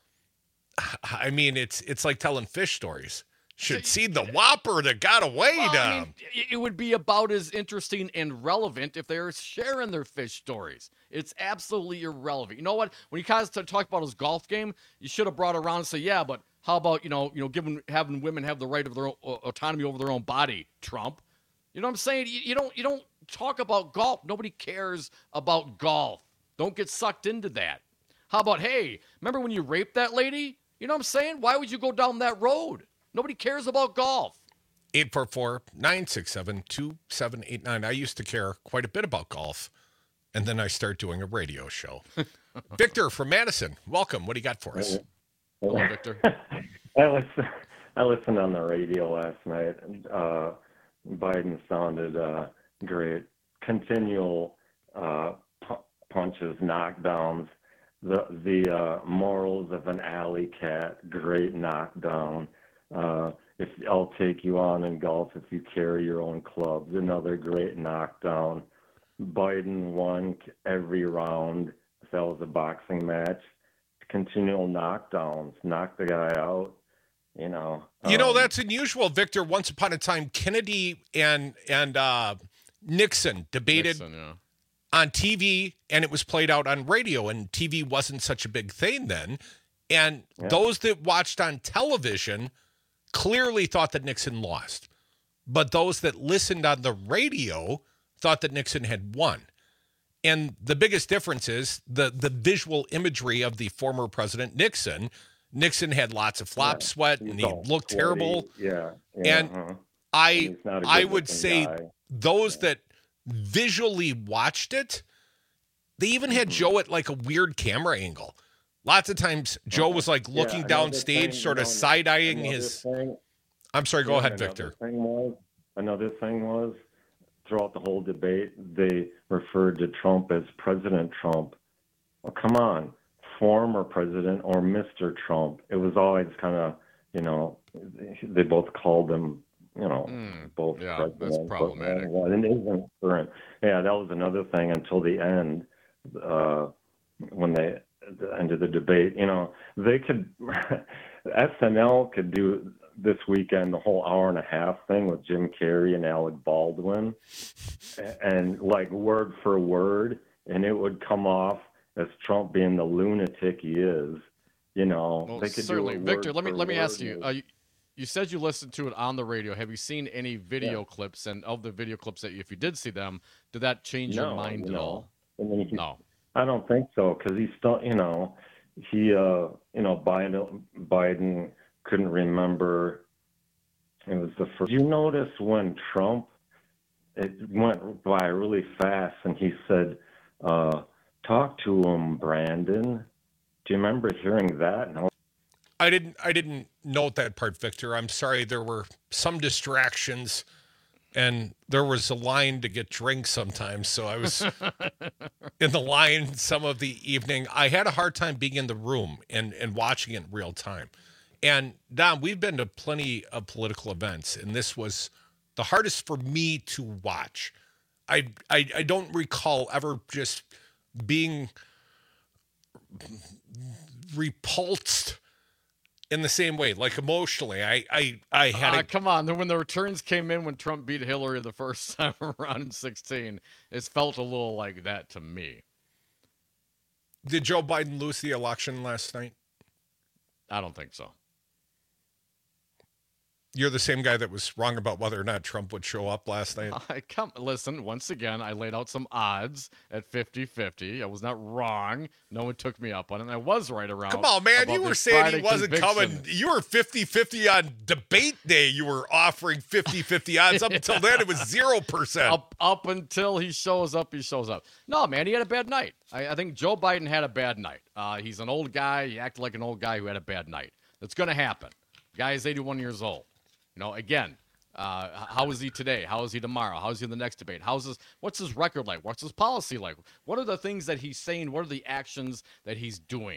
I mean, it's it's like telling fish stories. Should see the whopper that got away well, to I mean, it would be about as interesting and relevant if they were sharing their fish stories. It's absolutely irrelevant. You know what? When you guys talk about his golf game, you should have brought it around and say, yeah, but how about, you know, you know, giving having women have the right of their own, uh, autonomy over their own body, Trump? You know what I'm saying? You, you don't you don't talk about golf. Nobody cares about golf. Don't get sucked into that. How about, hey, remember when you raped that lady? You know what I'm saying? Why would you go down that road? Nobody cares about golf. eight four four, nine six seven, two seven eight nine. I used to care quite a bit about golf, and then I started doing a radio show. Victor from Madison, welcome. What do you got for us? Hello, Victor. I listened, I listened on the radio last night. Uh, Biden sounded uh, great. Continual uh, pu- punches, knockdowns. The the uh, morals of an alley cat, great knockdown. Uh, if I'll take you on in golf if you carry your own clubs, another great knockdown. Biden won every round. If that was a boxing match, continual knockdowns, knock the guy out. You know. You know, um, that's unusual, Victor. Once upon a time, Kennedy and and uh, Nixon debated Nixon, yeah. on T V, and it was played out on radio, and T V wasn't such a big thing then. And Yeah. those that watched on television clearly thought that Nixon lost. But those that listened on the radio thought that Nixon had won. And the biggest difference is the, the visual imagery of the former President Nixon. Nixon had lots of flop Yeah, sweat, he's and he all looked sweaty. terrible. Yeah, yeah, And uh-huh. I And he's not a I would good-looking say guy. those that visually watched it, they even had Mm-hmm. Joe at like a weird camera angle. Lots of times Joe was like Yeah, looking another downstage, thing, sort of you know, side-eyeing another his... thing- I'm sorry, go Yeah, ahead, another Victor. Thing was, another thing was, throughout the whole debate, they referred to Trump as President Trump. Well, come on, former president or Mister Trump. It was always kind of, you know, they both called him, you know, Mm, both yeah, president. that's but, problematic. uh, well, it isn't current. Yeah, that was another thing until the end, uh, when they the end of the debate. You know, they could S N L could do this weekend the whole hour and a half thing with Jim Carrey and Alec Baldwin, and like word for word, and it would come off as Trump being the lunatic he is. You know, Well, they could certainly, do it Victor. word Let me for let me word. ask you. Uh, you. You said you listened to it on the radio. Have you seen any video Yeah. clips? And of the video clips that, if you did see them, did that change your No, mind at no. all? I mean, he- No. I don't think so, because he's still, you know, he, uh, you know, Biden, Biden couldn't remember. It was the first. You notice when Trump, it went by really fast, and he said, uh, "Talk to him, Brandon." Do you remember hearing that? No. I didn't I didn't note that part, Victor. I'm sorry. There were some distractions, and there was a line to get drinks sometimes. So I was in the line some of the evening. I had a hard time being in the room and, and watching it in real time. And Don, we've been to plenty of political events, and this was the hardest for me to watch. I I, I don't recall ever just being repulsed in the same way, like emotionally. I I, I had Uh, a, come on. Then when the returns came in when Trump beat Hillary the first time around in sixteen, it felt a little like that to me. Did Joe Biden lose the election last night? I don't think so. You're the same guy that was wrong about whether or not Trump would show up last night. I come listen, once again, I laid out some odds at fifty-fifty. I was not wrong. No one took me up on it. And I was right around. Come on, man. about You were this saying Friday he wasn't conviction. coming. You were fifty-fifty on debate day. You were offering fifty-fifty odds. Up until then, it was zero percent. Up, up until he shows up, he shows up. No, man, he had a bad night. I, I think Joe Biden had a bad night. Uh, he's an old guy. He acted like an old guy who had a bad night. That's going to happen. Guy is eighty-one years old. You know, again, uh, how is he today? How is he tomorrow? How is he in the next debate? How's his, what's his record like? What's his policy like? What are the things that he's saying? What are the actions that he's doing?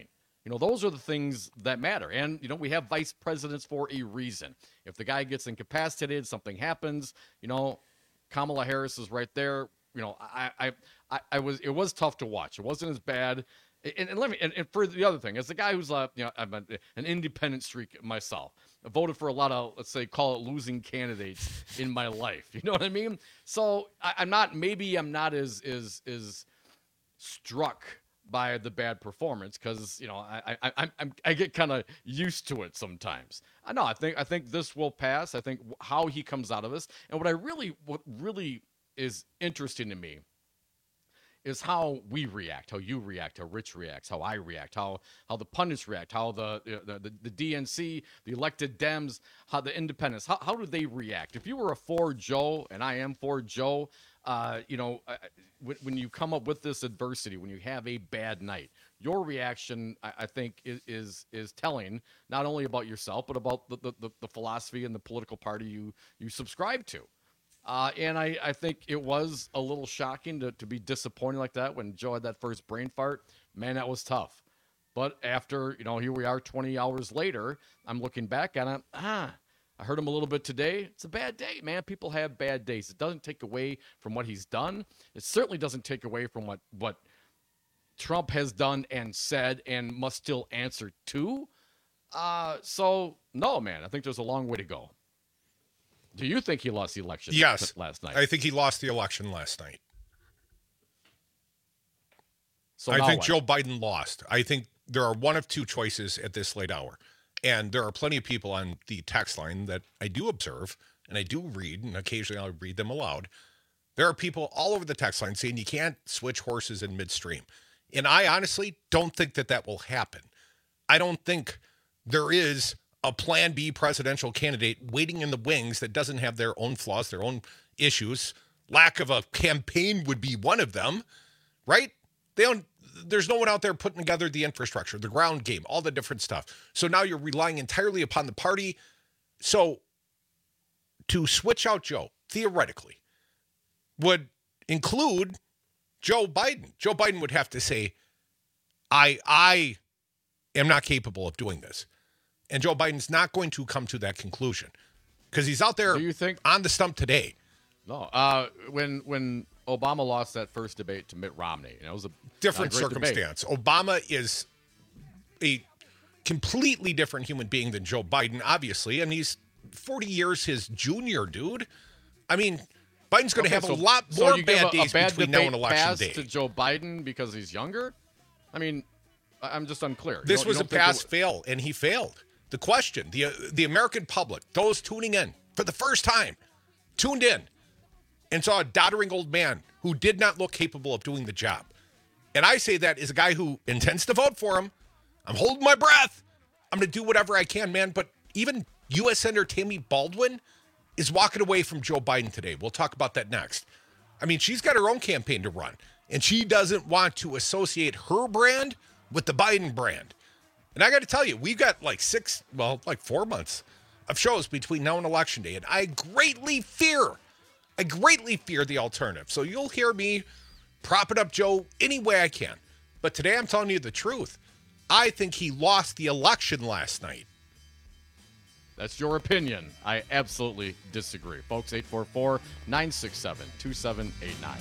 You know, those are the things that matter. And, you know, we have vice presidents for a reason. If the guy gets incapacitated, something happens, you know, Kamala Harris is right there. You know, I, I, I, I was, it was tough to watch. It wasn't as bad. And, and let me, and, and for the other thing, as a guy who's, uh, you know, I'm a, an independent streak myself. I voted for a lot of, let's say, call it losing candidates in my life. You know what I mean? So I, I'm not, maybe I'm not as, as, as struck by the bad performance because, you know, I, I, I, I'm, I get kind of used to it sometimes. I know, I think, I think this will pass. I think how he comes out of this. And what I really, what really is interesting to me is how we react, how you react, how Rich reacts, how I react, how how the pundits react, how the the, the, the D N C, the elected Dems, how the independents, how, how do they react? If you were a for Joe, and I am for Joe, uh, you know, uh, when, when you come up with this adversity, when you have a bad night, your reaction, I, I think, is, is is telling not only about yourself, but about the, the, the philosophy and the political party you you subscribe to. Uh, and I, I think it was a little shocking to, to be disappointed like that when Joe had that first brain fart. Man, that was tough. But after, you know, here we are twenty hours later, I'm looking back at it. Ah, I heard him a little bit today. It's a bad day, man. People have bad days. It doesn't take away from what he's done. It certainly doesn't take away from what, what Trump has done and said and must still answer to. Uh, so, no, man, I think there's a long way to go. Do you think he lost the election yes, last night? I think he lost the election last night. So I think what? Joe Biden lost. I think there are one of two choices at this late hour. And there are plenty of people on the text line that I do observe and I do read, and occasionally I'll read them aloud. There are people all over the text line saying you can't switch horses in midstream. And I honestly don't think that that will happen. I don't think there is a plan B presidential candidate waiting in the wings that doesn't have their own flaws, their own issues. Lack of a campaign would be one of them, right? They don't, there's no one out there putting together the infrastructure, the ground game, all the different stuff. So now you're relying entirely upon the party. So to switch out Joe, theoretically, would include Joe Biden. Joe Biden would have to say, I, I am not capable of doing this. And Joe Biden's not going to come to that conclusion because he's out there Do you think, on the stump today. No. Uh, when when Obama lost that first debate to Mitt Romney, you know, it was a different a great circumstance. debate. Obama is a completely different human being than Joe Biden, obviously, and he's forty years his junior, dude. I mean, Biden's going to Okay, have so- a lot so more you give bad a, days a bad between now and debate election pass day. to Joe Biden because he's younger? I mean, I- I'm just unclear. You This don't- you was a don't think it pass wa- fail, and he failed. The question, the uh, the American public, those tuning in for the first time, tuned in and saw a doddering old man who did not look capable of doing the job. And I say that as a guy who intends to vote for him. I'm holding my breath. I'm going to do whatever I can, man. But even U S Senator Tammy Baldwin is walking away from Joe Biden today. We'll talk about that next. I mean, she's got her own campaign to run, and she doesn't want to associate her brand with the Biden brand. And I got to tell you, we've got like six, well, like four months of shows between now and Election Day. And I greatly fear, I greatly fear the alternative. So you'll hear me propping up Joe any way I can. But today I'm telling you the truth. I think he lost the election last night. That's your opinion. I absolutely disagree. Folks, eight four four, nine six seven, two seven eight nine.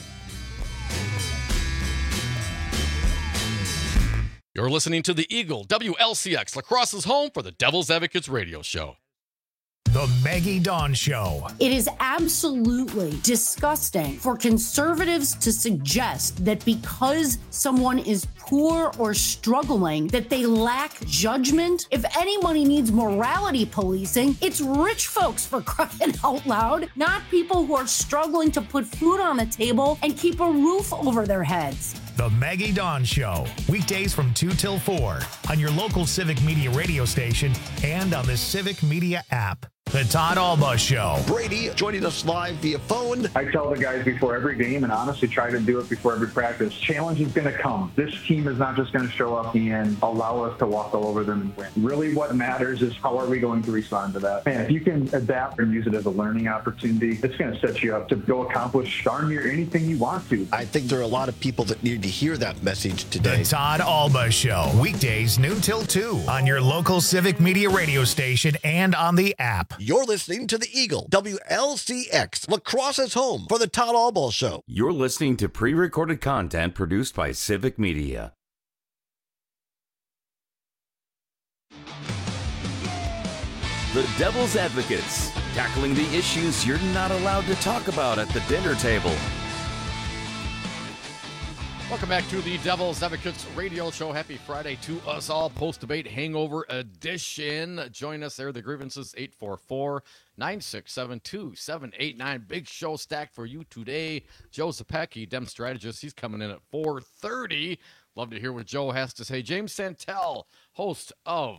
You're listening to the Eagle, W L C X, La Crosse's home for the Devil's Advocates radio show. The Maggie Dawn Show. It is absolutely disgusting for conservatives to suggest that because someone is poor or struggling, that they lack judgment. If anybody needs morality policing, it's rich folks, for crying out loud, not people who are struggling to put food on the table and keep a roof over their heads. The Maggie Dawn Show. Weekdays from two till four on your local Civic Media radio station and on the Civic Media app. The Todd Alba Show. Brady joining us live via phone. I tell the guys before every game, and honestly try to do it before every practice, challenge is going to come. This team is not just going to show up and allow us to walk all over them and win. Really what matters is how are we going to respond to that. Man, if you can adapt and use it as a learning opportunity, it's going to set you up to go accomplish darn near anything you want to. I think there are a lot of people that need to hear that message today. The Todd Alba Show. Weekdays noon till two on your local Civic Media radio station and on the app. You're listening to the Eagle, W L C X, La Crosse's home for the Todd Alba Show. You're listening to pre-recorded content produced by Civic Media. The Devil's Advocates, tackling the issues you're not allowed to talk about at the dinner table. Welcome back to the Devil's Advocates radio show. Happy Friday to us all. Post-debate hangover edition. Join us there. The grievances, eight four four, nine six seven, two seven eight nine. Big show stacked for you today. Joe Zapecki, Dem Strategist. He's coming in at four thirty. Love to hear what Joe has to say. James Santel, host of,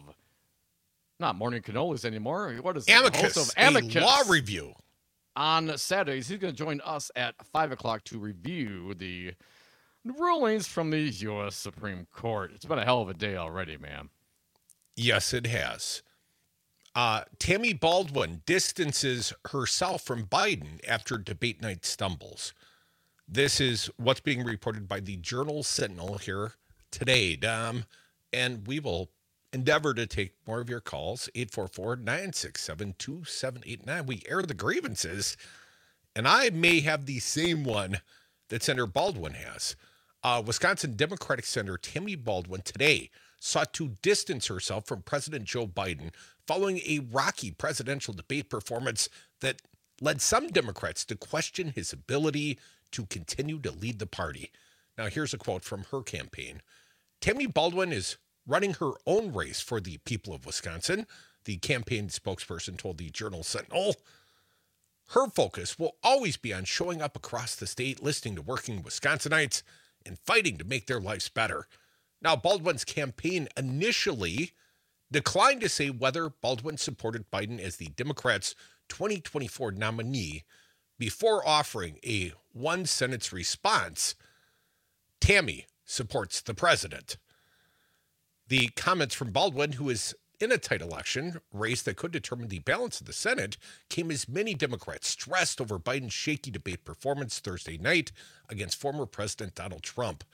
not Morning Cannolis anymore. What is it? Amicus, Host of Amicus. a law review. On Saturdays, he's going to join us at five o'clock to review the rulings from the U S Supreme Court. It's been a hell of a day already, man. Yes, it has. Uh, Tammy Baldwin distances herself from Biden after debate night stumbles. This is what's being reported by the Journal Sentinel here today, Dom. And we will endeavor to take more of your calls, eight four four, nine six seven, two seven eight nine. We air the grievances, and I may have the same one that Senator Baldwin has. Uh, Wisconsin Democratic Senator Tammy Baldwin today sought to distance herself from President Joe Biden following a rocky presidential debate performance that led some Democrats to question his ability to continue to lead the party. Now, here's a quote from her campaign. Tammy Baldwin is running her own race for the people of Wisconsin, the campaign spokesperson told the Journal Sentinel. Her focus will always be on showing up across the state, listening to working Wisconsinites, and fighting to make their lives better. Now, Baldwin's campaign initially declined to say whether Baldwin supported Biden as the Democrats' twenty twenty-four nominee before offering a one-sentence response. Tammy supports the president. The comments from Baldwin, who is in a tight election race that could determine the balance of the Senate, came as many Democrats stressed over Biden's shaky debate performance Thursday night against former President Donald Trump.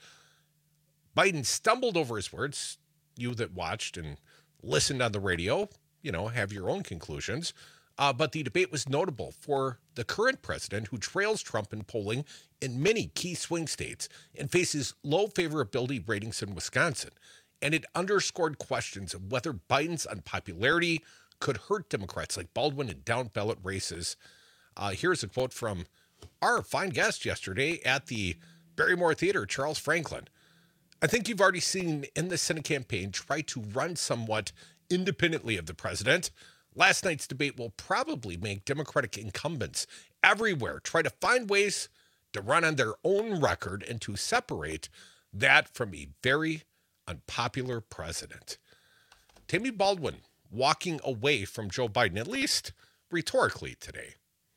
Biden stumbled over his words. You that watched and listened on the radio, you know, have your own conclusions. Uh, but the debate was notable for the current president, who trails Trump in polling in many key swing states and faces low favorability ratings in Wisconsin. And it underscored questions of whether Biden's unpopularity could hurt Democrats like Baldwin in down-ballot races. Uh, here's a quote from our fine guest yesterday at the Barrymore Theater, Charles Franklin. I think you've already seen in the Senate campaign try to run somewhat independently of the president. Last night's debate will probably make Democratic incumbents everywhere try to find ways to run on their own record and to separate that from a very unpopular president. Tammy Baldwin walking away from Joe Biden, at least rhetorically today.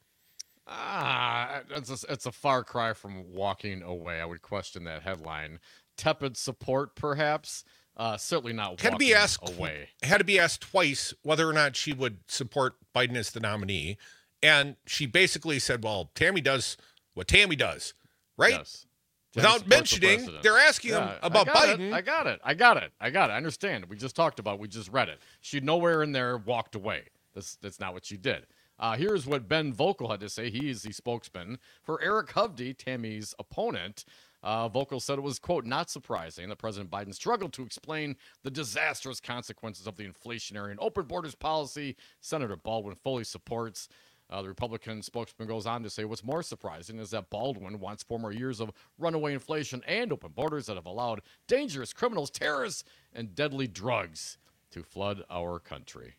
Ah, it's a, it's a far cry from walking away. I would question that headline. Tepid support, perhaps. Uh, certainly not had walking to be asked, away. Had to be asked twice whether or not she would support Biden as the nominee. And she basically said, well, Tammy does what Tammy does, right? Yes. Without mentioning, the they're asking yeah, him about I Biden. It, I got it. I got it. I got it. I understand. We just talked about it. We just read it. She nowhere in there walked away. That's, that's not what she did. Uh, here's what Ben Vogel had to say. He is the spokesman for Eric Hovde, Tammy's opponent. Uh, Vogel said it was, quote, not surprising that President Biden struggled to explain the disastrous consequences of the inflationary and open borders policy Senator Baldwin fully supports. Uh, the Republican spokesman goes on to say what's more surprising is that Baldwin wants four more years of runaway inflation and open borders that have allowed dangerous criminals, terrorists, and deadly drugs to flood our country.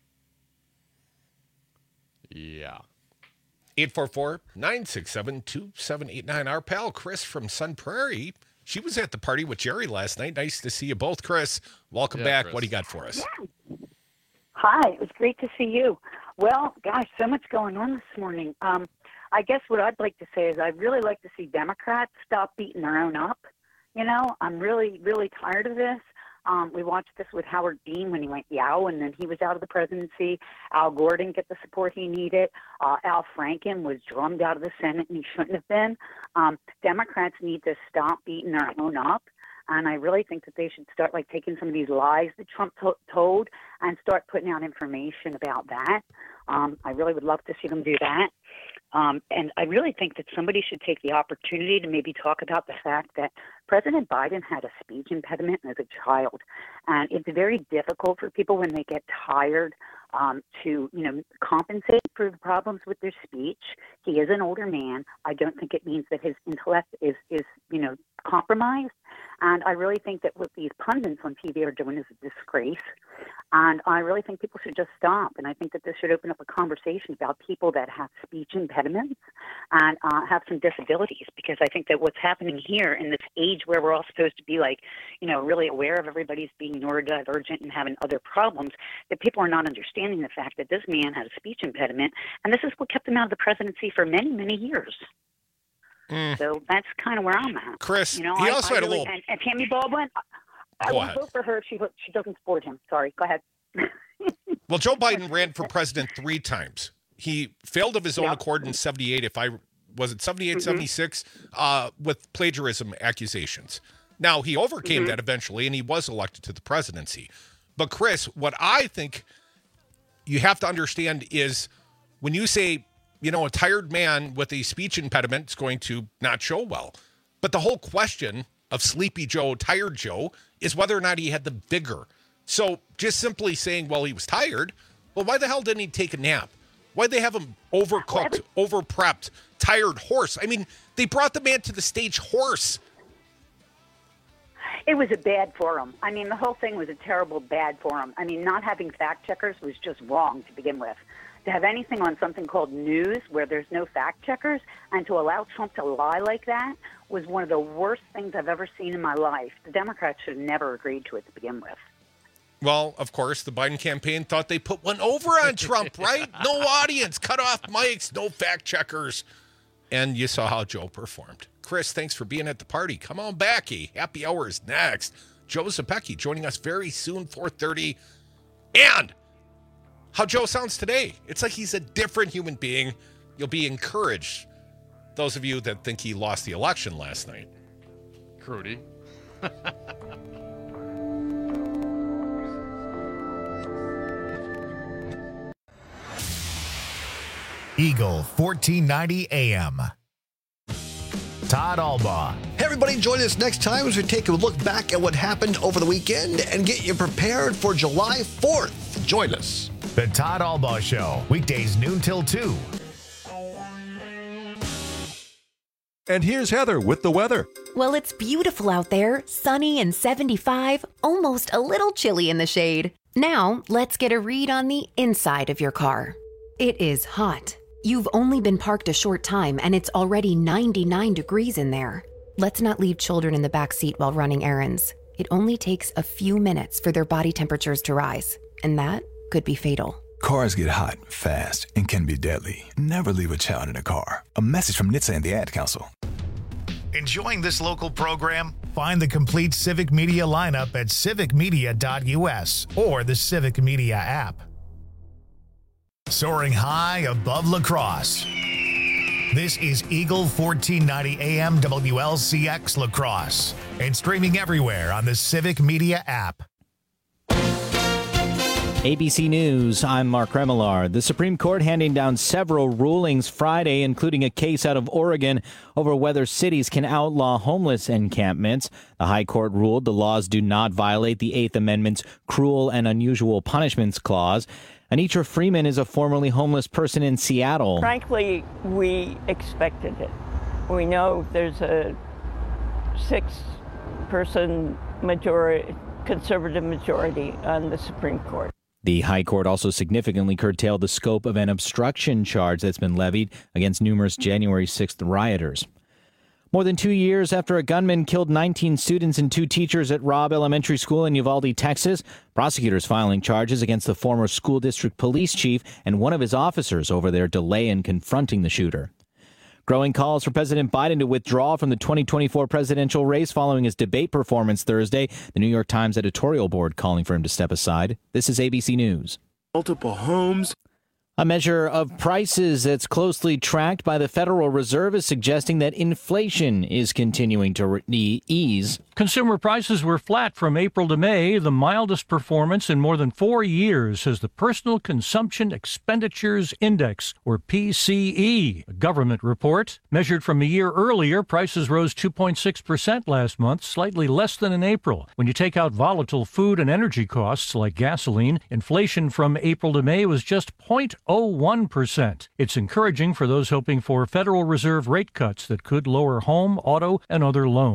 Yeah. eight four four, nine six seven, two seven eight nine. Our pal Chris from Sun Prairie, she was at the party with Jerry last night. Nice to see you both, Chris. Welcome Yeah, back. Chris. What do you got for us? Hi, it was great to see you. Well, gosh, so much going on this morning. Um, I guess what I'd like to say is I'd really like to see Democrats stop beating their own up. You know, I'm really, really tired of this. Um, we watched this with Howard Dean when he went yow, and then he was out of the presidency. Al Gore didn't get the support he needed. Uh, Al Franken was drummed out of the Senate, and he shouldn't have been. Um, Democrats need to stop beating their own up, and I really think that they should start like taking some of these lies that Trump to- told and start putting out information about that. Um, I really would love to see them do that. Um, and I really think that somebody should take the opportunity to maybe talk about the fact that President Biden had a speech impediment as a child. And it's very difficult for people when they get tired um, to, you know, compensate for the problems with their speech. He is an older man. I don't think it means that his intellect is, is you know, compromised. And I really think that what these pundits on T V are doing is a disgrace. And I really think people should just stop. And I think that this should open up a conversation about people that have speech impediments and uh, have some disabilities. Because I think that what's happening here in this age where we're all supposed to be like, you know, really aware of everybody's being neurodivergent and having other problems, that people are not understanding the fact that this man had a speech impediment. And this is what kept him out of the presidency for many, many years. Mm. So that's kind of where I'm at. Chris, you know, he I, also I had really, a little... And, and Tammy Baldwin, I, I Go won't ahead. vote for her if she, she doesn't support him. Sorry, go ahead. Well, Joe Biden ran for president three times. He failed of his own Yep. accord in seventy-eight, if I... Was it seventy-eight, Mhm. seventy-six? Uh, with plagiarism accusations. Now, he overcame Mhm. that eventually, and he was elected to the presidency. But, Chris, what I think you have to understand is when you say, you know, a tired man with a speech impediment is going to not show well. But the whole question of Sleepy Joe, Tired Joe, is whether or not he had the vigor. So just simply saying, well, he was tired, well, why the hell didn't he take a nap? Why'd they have him overcooked, over-prepped, tired horse? I mean, they brought the man to the stage horse. It was a bad forum. I mean, the whole thing was a terrible bad forum. I mean, not having fact checkers was just wrong to begin with. To have anything on something called news where there's no fact checkers and to allow Trump to lie like that was one of the worst things I've ever seen in my life. The Democrats should have never agreed to it to begin with. Well, of course, the Biden campaign thought they put one over on Trump, right? No audience, cut off mics, no fact checkers. And you saw how Joe performed. Chris, thanks for being at the party. Come on back. eh? Happy hour is next. Joe Zepecki joining us very soon, four thirty. And how Joe sounds today. It's like he's a different human being. You'll be encouraged, those of you that think he lost the election last night. Crudy. Eagle fourteen ninety A M. Todd Albaugh. Hey, everybody, join us next time as we take a look back at what happened over the weekend and get you prepared for July fourth. Join us. The Todd Albaugh Show, weekdays noon till two. And here's Heather with the weather. Well, it's beautiful out there, sunny and seventy-five, almost a little chilly in the shade. Now, let's get a read on the inside of your car. It is hot. You've only been parked a short time and it's already ninety-nine degrees in there. Let's not leave children in the back seat while running errands. It only takes a few minutes for their body temperatures to rise, and that could be fatal. Cars get hot, fast, and can be deadly. Never leave a child in a car. A message from N H T S A and the Ad Council. Enjoying this local program? Find the complete Civic Media lineup at civic media dot U S or the Civic Media app. Soaring high above La Crosse. This is Eagle fourteen ninety A M W L C X La Crosse and streaming everywhere on the Civic Media app. A B C News, I'm Mark Remillard. The Supreme Court handing down several rulings Friday, including a case out of Oregon over whether cities can outlaw homeless encampments. The High Court ruled the laws do not violate the Eighth Amendment's cruel and unusual punishments clause. Anitra Freeman is a formerly homeless person in Seattle. Frankly, we expected it. We know there's a six-person majority, conservative majority on the Supreme Court. The High Court also significantly curtailed the scope of an obstruction charge that's been levied against numerous January sixth rioters. More than two years after a gunman killed nineteen students and two teachers at Robb Elementary School in Uvalde, Texas, prosecutors filing charges against the former school district police chief and one of his officers over their delay in confronting the shooter. Growing calls for President Biden to withdraw from the twenty twenty-four presidential race following his debate performance Thursday. The New York Times editorial board calling for him to step aside. This is A B C News. Multiple homes. A measure of prices that's closely tracked by the Federal Reserve is suggesting that inflation is continuing to re- ease. Consumer prices were flat from April to May, the mildest performance in more than four years, says the Personal Consumption Expenditures Index, or P C E. A government report. Measured from a year earlier, prices rose two point six percent last month, slightly less than in April. When you take out volatile food and energy costs like gasoline, inflation from April to May was just zero point zero one percent. It's encouraging for those hoping for Federal Reserve rate cuts that could lower home, auto, and other loans.